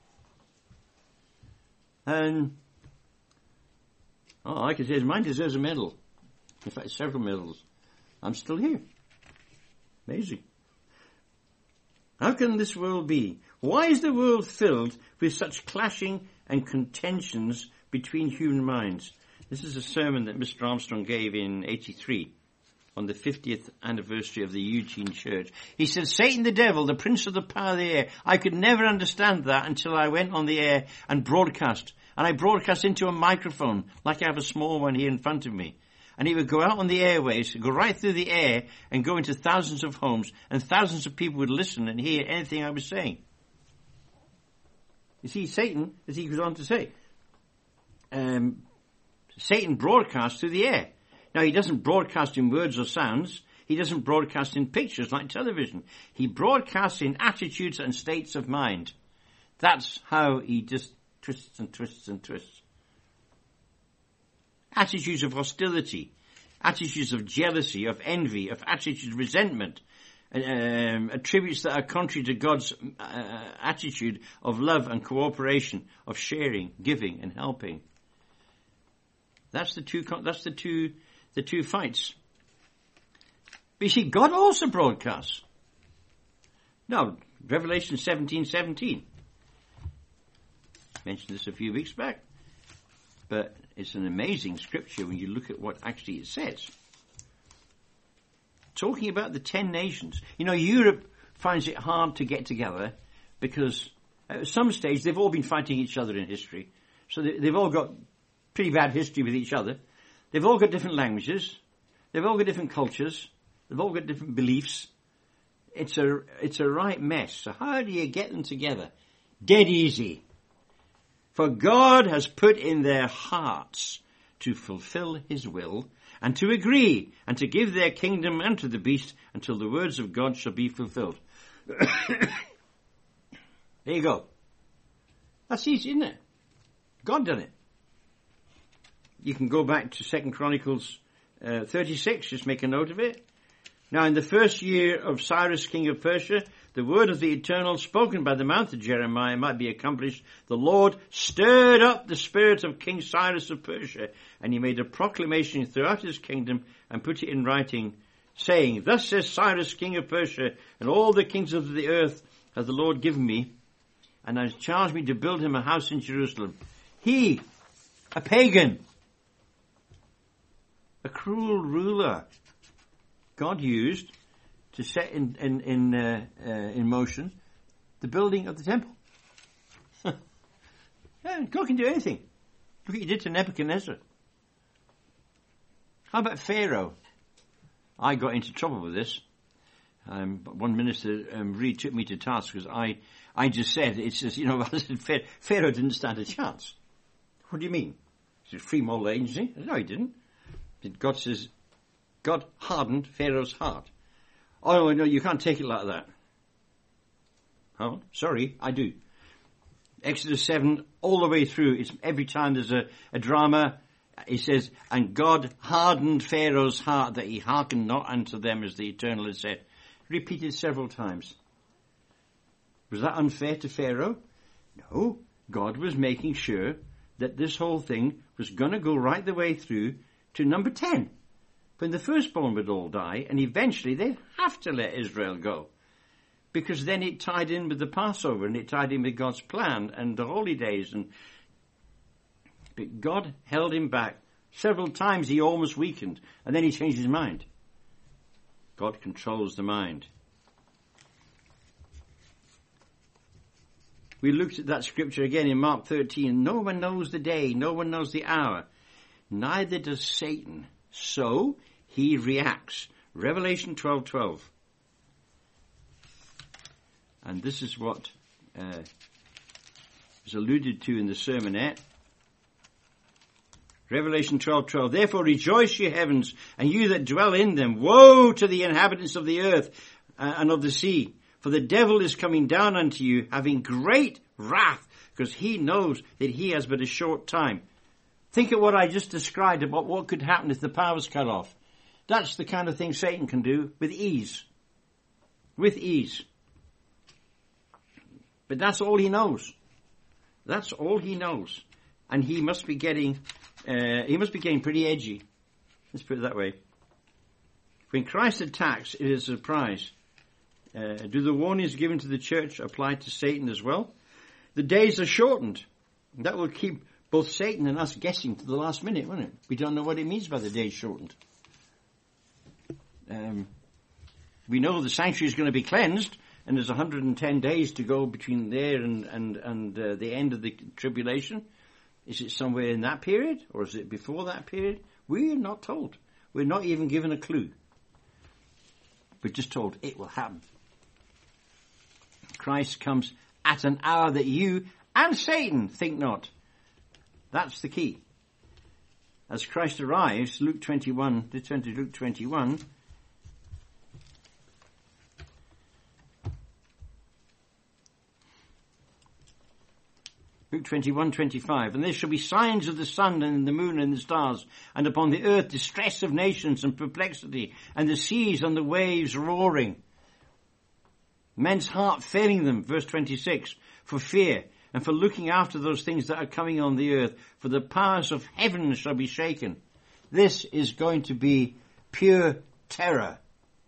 And, oh, I can say mine deserves a medal. In fact, several medals. I'm still here. Amazing. How can this world be? Why is the world filled with such clashing and contentions between human minds? This is a sermon that Mister Armstrong gave in eighty-three on the fiftieth anniversary of the Eugene Church. He said, Satan the devil, the prince of the power of the air. I could never understand that until I went on the air and broadcast. And I broadcast into a microphone, like I have a small one here in front of me. And he would go out on the airways, go right through the air and go into thousands of homes, and thousands of people would listen and hear anything I was saying. You see, Satan, as he goes on to say, um, Satan broadcasts through the air. Now, he doesn't broadcast in words or sounds. He doesn't broadcast in pictures like television. He broadcasts in attitudes and states of mind. That's how he just twists and twists and twists. Attitudes of hostility, attitudes of jealousy, of envy, of attitudes of resentment, um, attributes that are contrary to God's uh, attitude of love and cooperation, of sharing, giving, and helping. That's the two. That's the two. The two fights. But you see, God also broadcasts. Now, Revelation seventeen seventeen. Mentioned this a few weeks back, but it's an amazing scripture when you look at what actually it says. Talking about the ten nations. You know, Europe finds it hard to get together because at some stage they've all been fighting each other in history. So they, they've all got pretty bad history with each other. They've all got different languages. They've all got different cultures. They've all got different beliefs. It's a, it's a right mess. So how do you get them together? Dead easy. For God has put in their hearts to fulfill his will and to agree and to give their kingdom unto the beast until the words of God shall be fulfilled. There you go. That's easy, isn't it? God done it. You can go back to Second Chronicles uh, thirty-six, just make a note of it. Now in the first year of Cyrus, king of Persia, the word of the Eternal spoken by the mouth of Jeremiah might be accomplished. The Lord stirred up the spirit of King Cyrus of Persia, and he made a proclamation throughout his kingdom and put it in writing, saying, Thus says Cyrus, king of Persia, and all the kings of the earth has the Lord given me, and has charged me to build him a house in Jerusalem. He, a pagan, a cruel ruler, God used to set in in in, uh, uh, in motion the building of the temple. Yeah, God can do anything. Look what he did to Nebuchadnezzar. How about Pharaoh? I got into trouble with this. Um, but one minister um, really took me to task because I, I just said, it's just, you know, I said Pharaoh didn't stand a chance. What do you mean? Is it free moral agency? No, he didn't. God says, God hardened Pharaoh's heart. Oh, no, you can't take it like that. Oh, sorry, I do. Exodus seven, all the way through, it's every time there's a, a drama, it says, and God hardened Pharaoh's heart that he hearkened not unto them as the Eternal had said. Repeated several times. Was that unfair to Pharaoh? No. God was making sure that this whole thing was going to go right the way through to number ten. When the firstborn would all die, and eventually they'd have to let Israel go. Because then it tied in with the Passover, and it tied in with God's plan, and the holy days. And but God held him back. Several times he almost weakened, and then he changed his mind. God controls the mind. We looked at that scripture again in Mark thirteen. No one knows the day, no one knows the hour. Neither does Satan. So he reacts. Revelation twelve twelve. And this is what uh, was alluded to in the sermonette. Revelation twelve twelve. Therefore rejoice, ye heavens, and you that dwell in them. Woe to the inhabitants of the earth uh, and of the sea. For the devil is coming down unto you, having great wrath, because he knows that he has but a short time. Think of what I just described about what could happen if the power was cut off. That's the kind of thing Satan can do with ease. With ease. But that's all he knows. That's all he knows. And he must be getting, uh, he must be getting pretty edgy. Let's put it that way. When Christ attacks, it is a surprise. Uh, do the warnings given to the church apply to Satan as well? The days are shortened. That will keep both Satan and us guessing to the last minute, won't it? We don't know what it means by the days shortened. Um, we know the sanctuary is going to be cleansed, and there's one hundred ten days to go between there and and and uh, the end of the tribulation. Is it somewhere in that period, or is it before that period? We're not told. We're not even given a clue. We're just told it will happen. Christ comes at an hour that you and Satan think not. That's the key. As Christ arrives, Luke twenty-one, let's turn to Luke twenty-one. Luke twenty-one twenty-five. And there shall be signs of the sun and the moon and the stars, and upon the earth distress of nations and perplexity, and the seas and the waves roaring. Men's heart failing them, verse twenty-six, for fear, and for looking after those things that are coming on the earth, for the powers of heaven shall be shaken. This is going to be pure terror.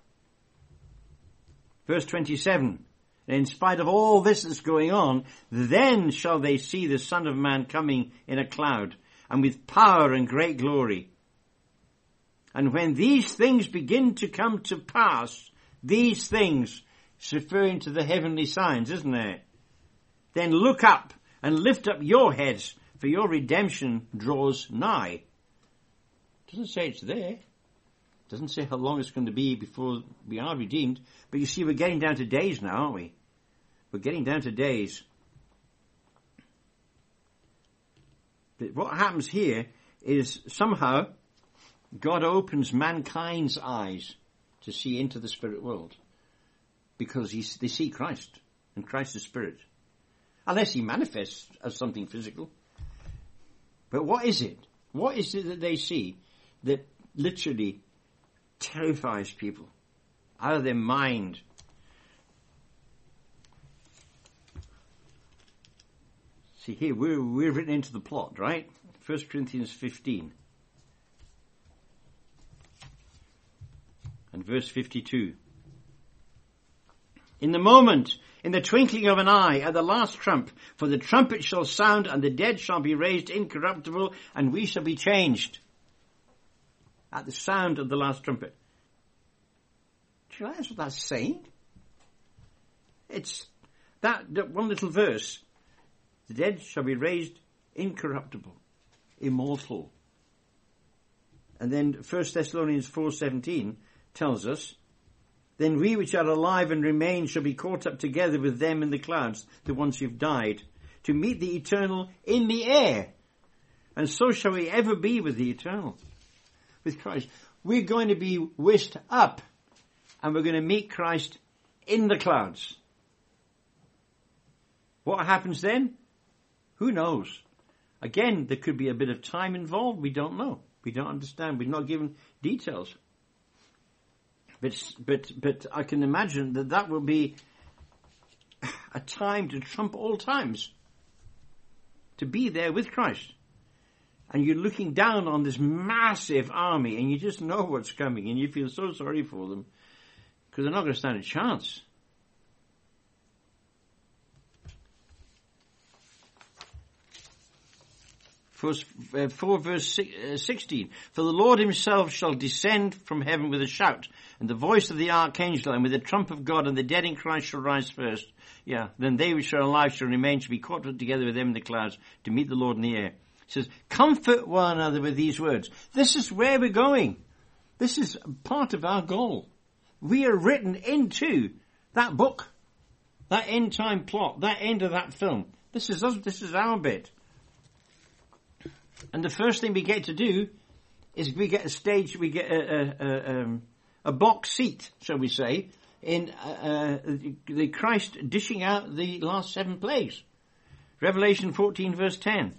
Verse twenty-seven, in spite of all this that's going on, then shall they see the Son of Man coming in a cloud, and with power and great glory. And when these things begin to come to pass, these things, it's referring to the heavenly signs, isn't it? Then look up and lift up your heads, for your redemption draws nigh. Doesn't say it's there. Doesn't say how long it's going to be before we are redeemed. But you see, we're getting down to days now, aren't we? We're getting down to days. But what happens here is somehow God opens mankind's eyes to see into the spirit world. Because he, they see Christ, and Christ is spirit. Unless he manifests as something physical. But what is it? What is it that they see that literally terrifies people out of their mind? See here, we're, we're written into the plot, right? First Corinthians fifteen. And verse fifty-two. In the moment, in the twinkling of an eye, at the last trump, for the trumpet shall sound, and the dead shall be raised incorruptible, and we shall be changed. At the sound of the last trumpet. Do you realize what that's saying? It's That, that one little verse, the dead shall be raised incorruptible, immortal. And then First Thessalonians four seventeen tells us, then we which are alive and remain shall be caught up together with them in the clouds, the ones who've died, to meet the eternal in the air. And so shall we ever be with the eternal, with Christ. We're going to be whisked up, and we're going to meet Christ in the clouds. What happens then? Who knows? Again, there could be a bit of time involved. We don't know. We don't understand. We're not given details. But, but, but I can imagine that that will be a time to trump all times. To be there with Christ. And you're looking down on this massive army and you just know what's coming and you feel so sorry for them because they're not going to stand a chance. Verse, uh, four verse sixteen. For the Lord himself shall descend from heaven with a shout, and the voice of the archangel, and with the trump of God, and the dead in Christ shall rise first. Yeah, then they which are alive shall remain, shall be caught up together with them in the clouds, to meet the Lord in the air. It says, comfort one another with these words. This is where we're going. This is part of our goal. We are written into that book, that end time plot, that end of that film. This is us, this is our bit. And the first thing we get to do is we get a stage, we get a, a, a, um, a box seat, shall we say, in uh, uh, the Christ dishing out the last seven plagues. Revelation fourteen verse ten.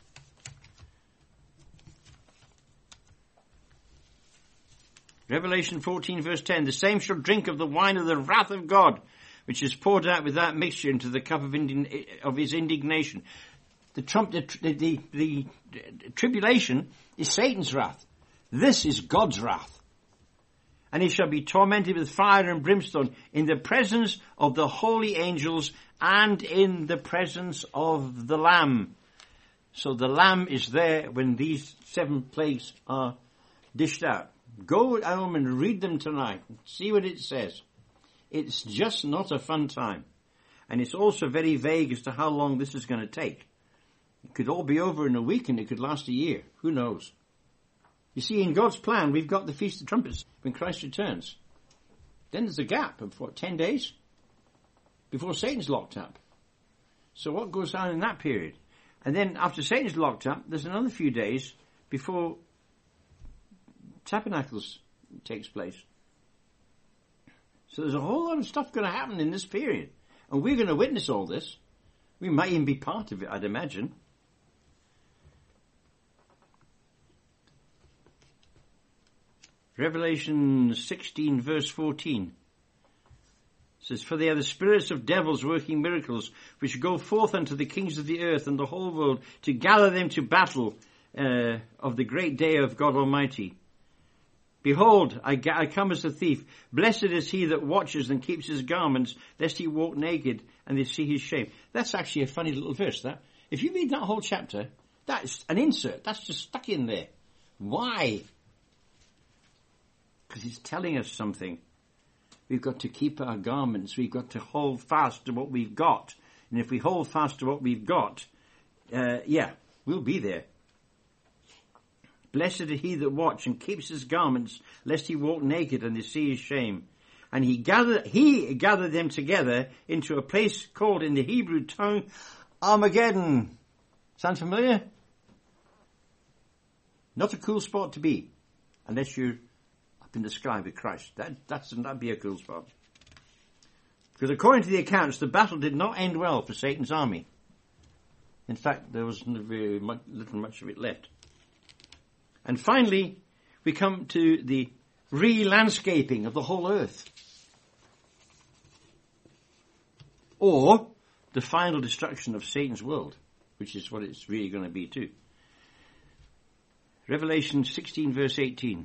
Revelation fourteen verse ten. The same shall drink of the wine of the wrath of God, which is poured out without mixture into the cup of, indign- of his indignation. The, trump, the, the, the, the tribulation is Satan's wrath. This is God's wrath. And he shall be tormented with fire and brimstone in the presence of the holy angels and in the presence of the Lamb. So the Lamb is there when these seven plagues are dished out. Go home and read them tonight. See what it says. It's just not a fun time. And it's also very vague as to how long this is going to take. It could all be over in a week and it could last a year. Who knows? You see, in God's plan, we've got the Feast of Trumpets when Christ returns. Then there's a gap of, what, ten days? Before Satan's locked up. So what goes on in that period? And then after Satan's locked up, there's another few days before Tabernacles takes place. So there's a whole lot of stuff going to happen in this period. And we're going to witness all this. We might even be part of it, I'd imagine. Revelation sixteen verse fourteen says, for they are the spirits of devils working miracles, which go forth unto the kings of the earth and the whole world to gather them to battle uh, of the great day of God Almighty. Behold, I, ga- I come as a thief. Blessed is he that watches and keeps his garments, lest he walk naked and they see his shame. That's actually a funny little verse, that. If you read that whole chapter, that's an insert. That's just stuck in there. Why? Because it's telling us something. We've got to keep our garments. We've got to hold fast to what we've got. And if we hold fast to what we've got, uh, yeah, we'll be there. Blessed is he that watch and keeps his garments, lest he walk naked and they see his shame. And he gathered, he gathered them together into a place called in the Hebrew tongue Armageddon. Sound familiar? Not a cool spot to be, unless you're up in the sky with Christ. That, that's, that'd be a cool spot. Because according to the accounts, the battle did not end well for Satan's army. In fact, there was very much, little much of it left. And finally, we come to the re-landscaping of the whole earth. Or the final destruction of Satan's world, which is what it's really going to be too. Revelation sixteen verse eighteen.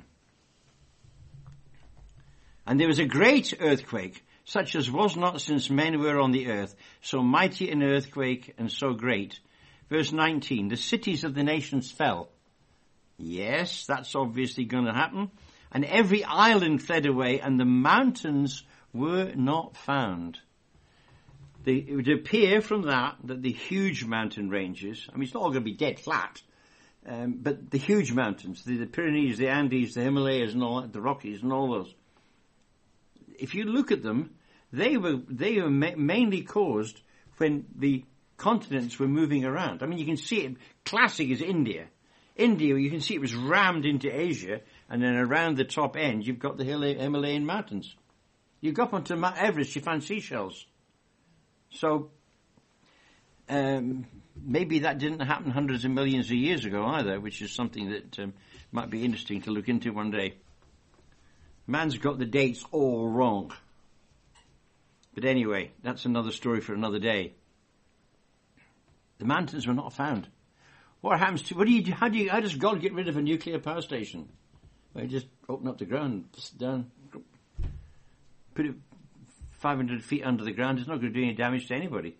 And there was a great earthquake, such as was not since men were on the earth, so mighty an earthquake and so great. Verse nineteen, the cities of the nations fell. Yes, that's obviously going to happen. And every island fled away, and the mountains were not found. they, it would appear from that that the huge mountain ranges, I mean, it's not all going to be dead flat, um, but the huge mountains, the, the Pyrenees, the Andes, the Himalayas and all that, the Rockies and all those, if you look at them, they were, they were ma- mainly caused when the continents were moving around. I mean, you can see it, classic is India. India, you can see it was rammed into Asia, and then around the top end, you've got the Himalayan mountains. You go up onto Mount Everest, you find seashells. So, um, maybe that didn't happen hundreds of millions of years ago either, which is something that um, might be interesting to look into one day. Man's got the dates all wrong. But anyway, that's another story for another day. The mountains were not found. What happens to, what do you, how do you, how does God get rid of a nuclear power station? Well, you just open up the ground, down, put it five hundred feet under the ground. It's not going to do any damage to anybody.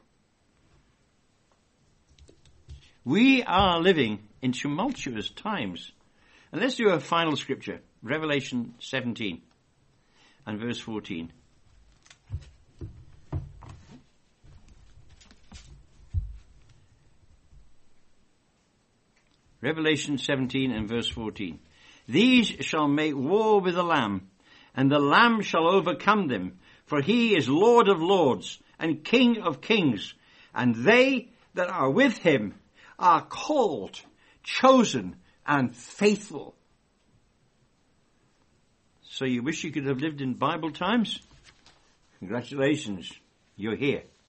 We are living in tumultuous times. And let's do a final scripture. Revelation seventeen and verse fourteen. Revelation seventeen and verse fourteen. These shall make war with the Lamb, and the Lamb shall overcome them, for he is Lord of lords and King of kings, and they that are with him are called, chosen, and faithful. So you wish you could have lived in Bible times? Congratulations, you're here.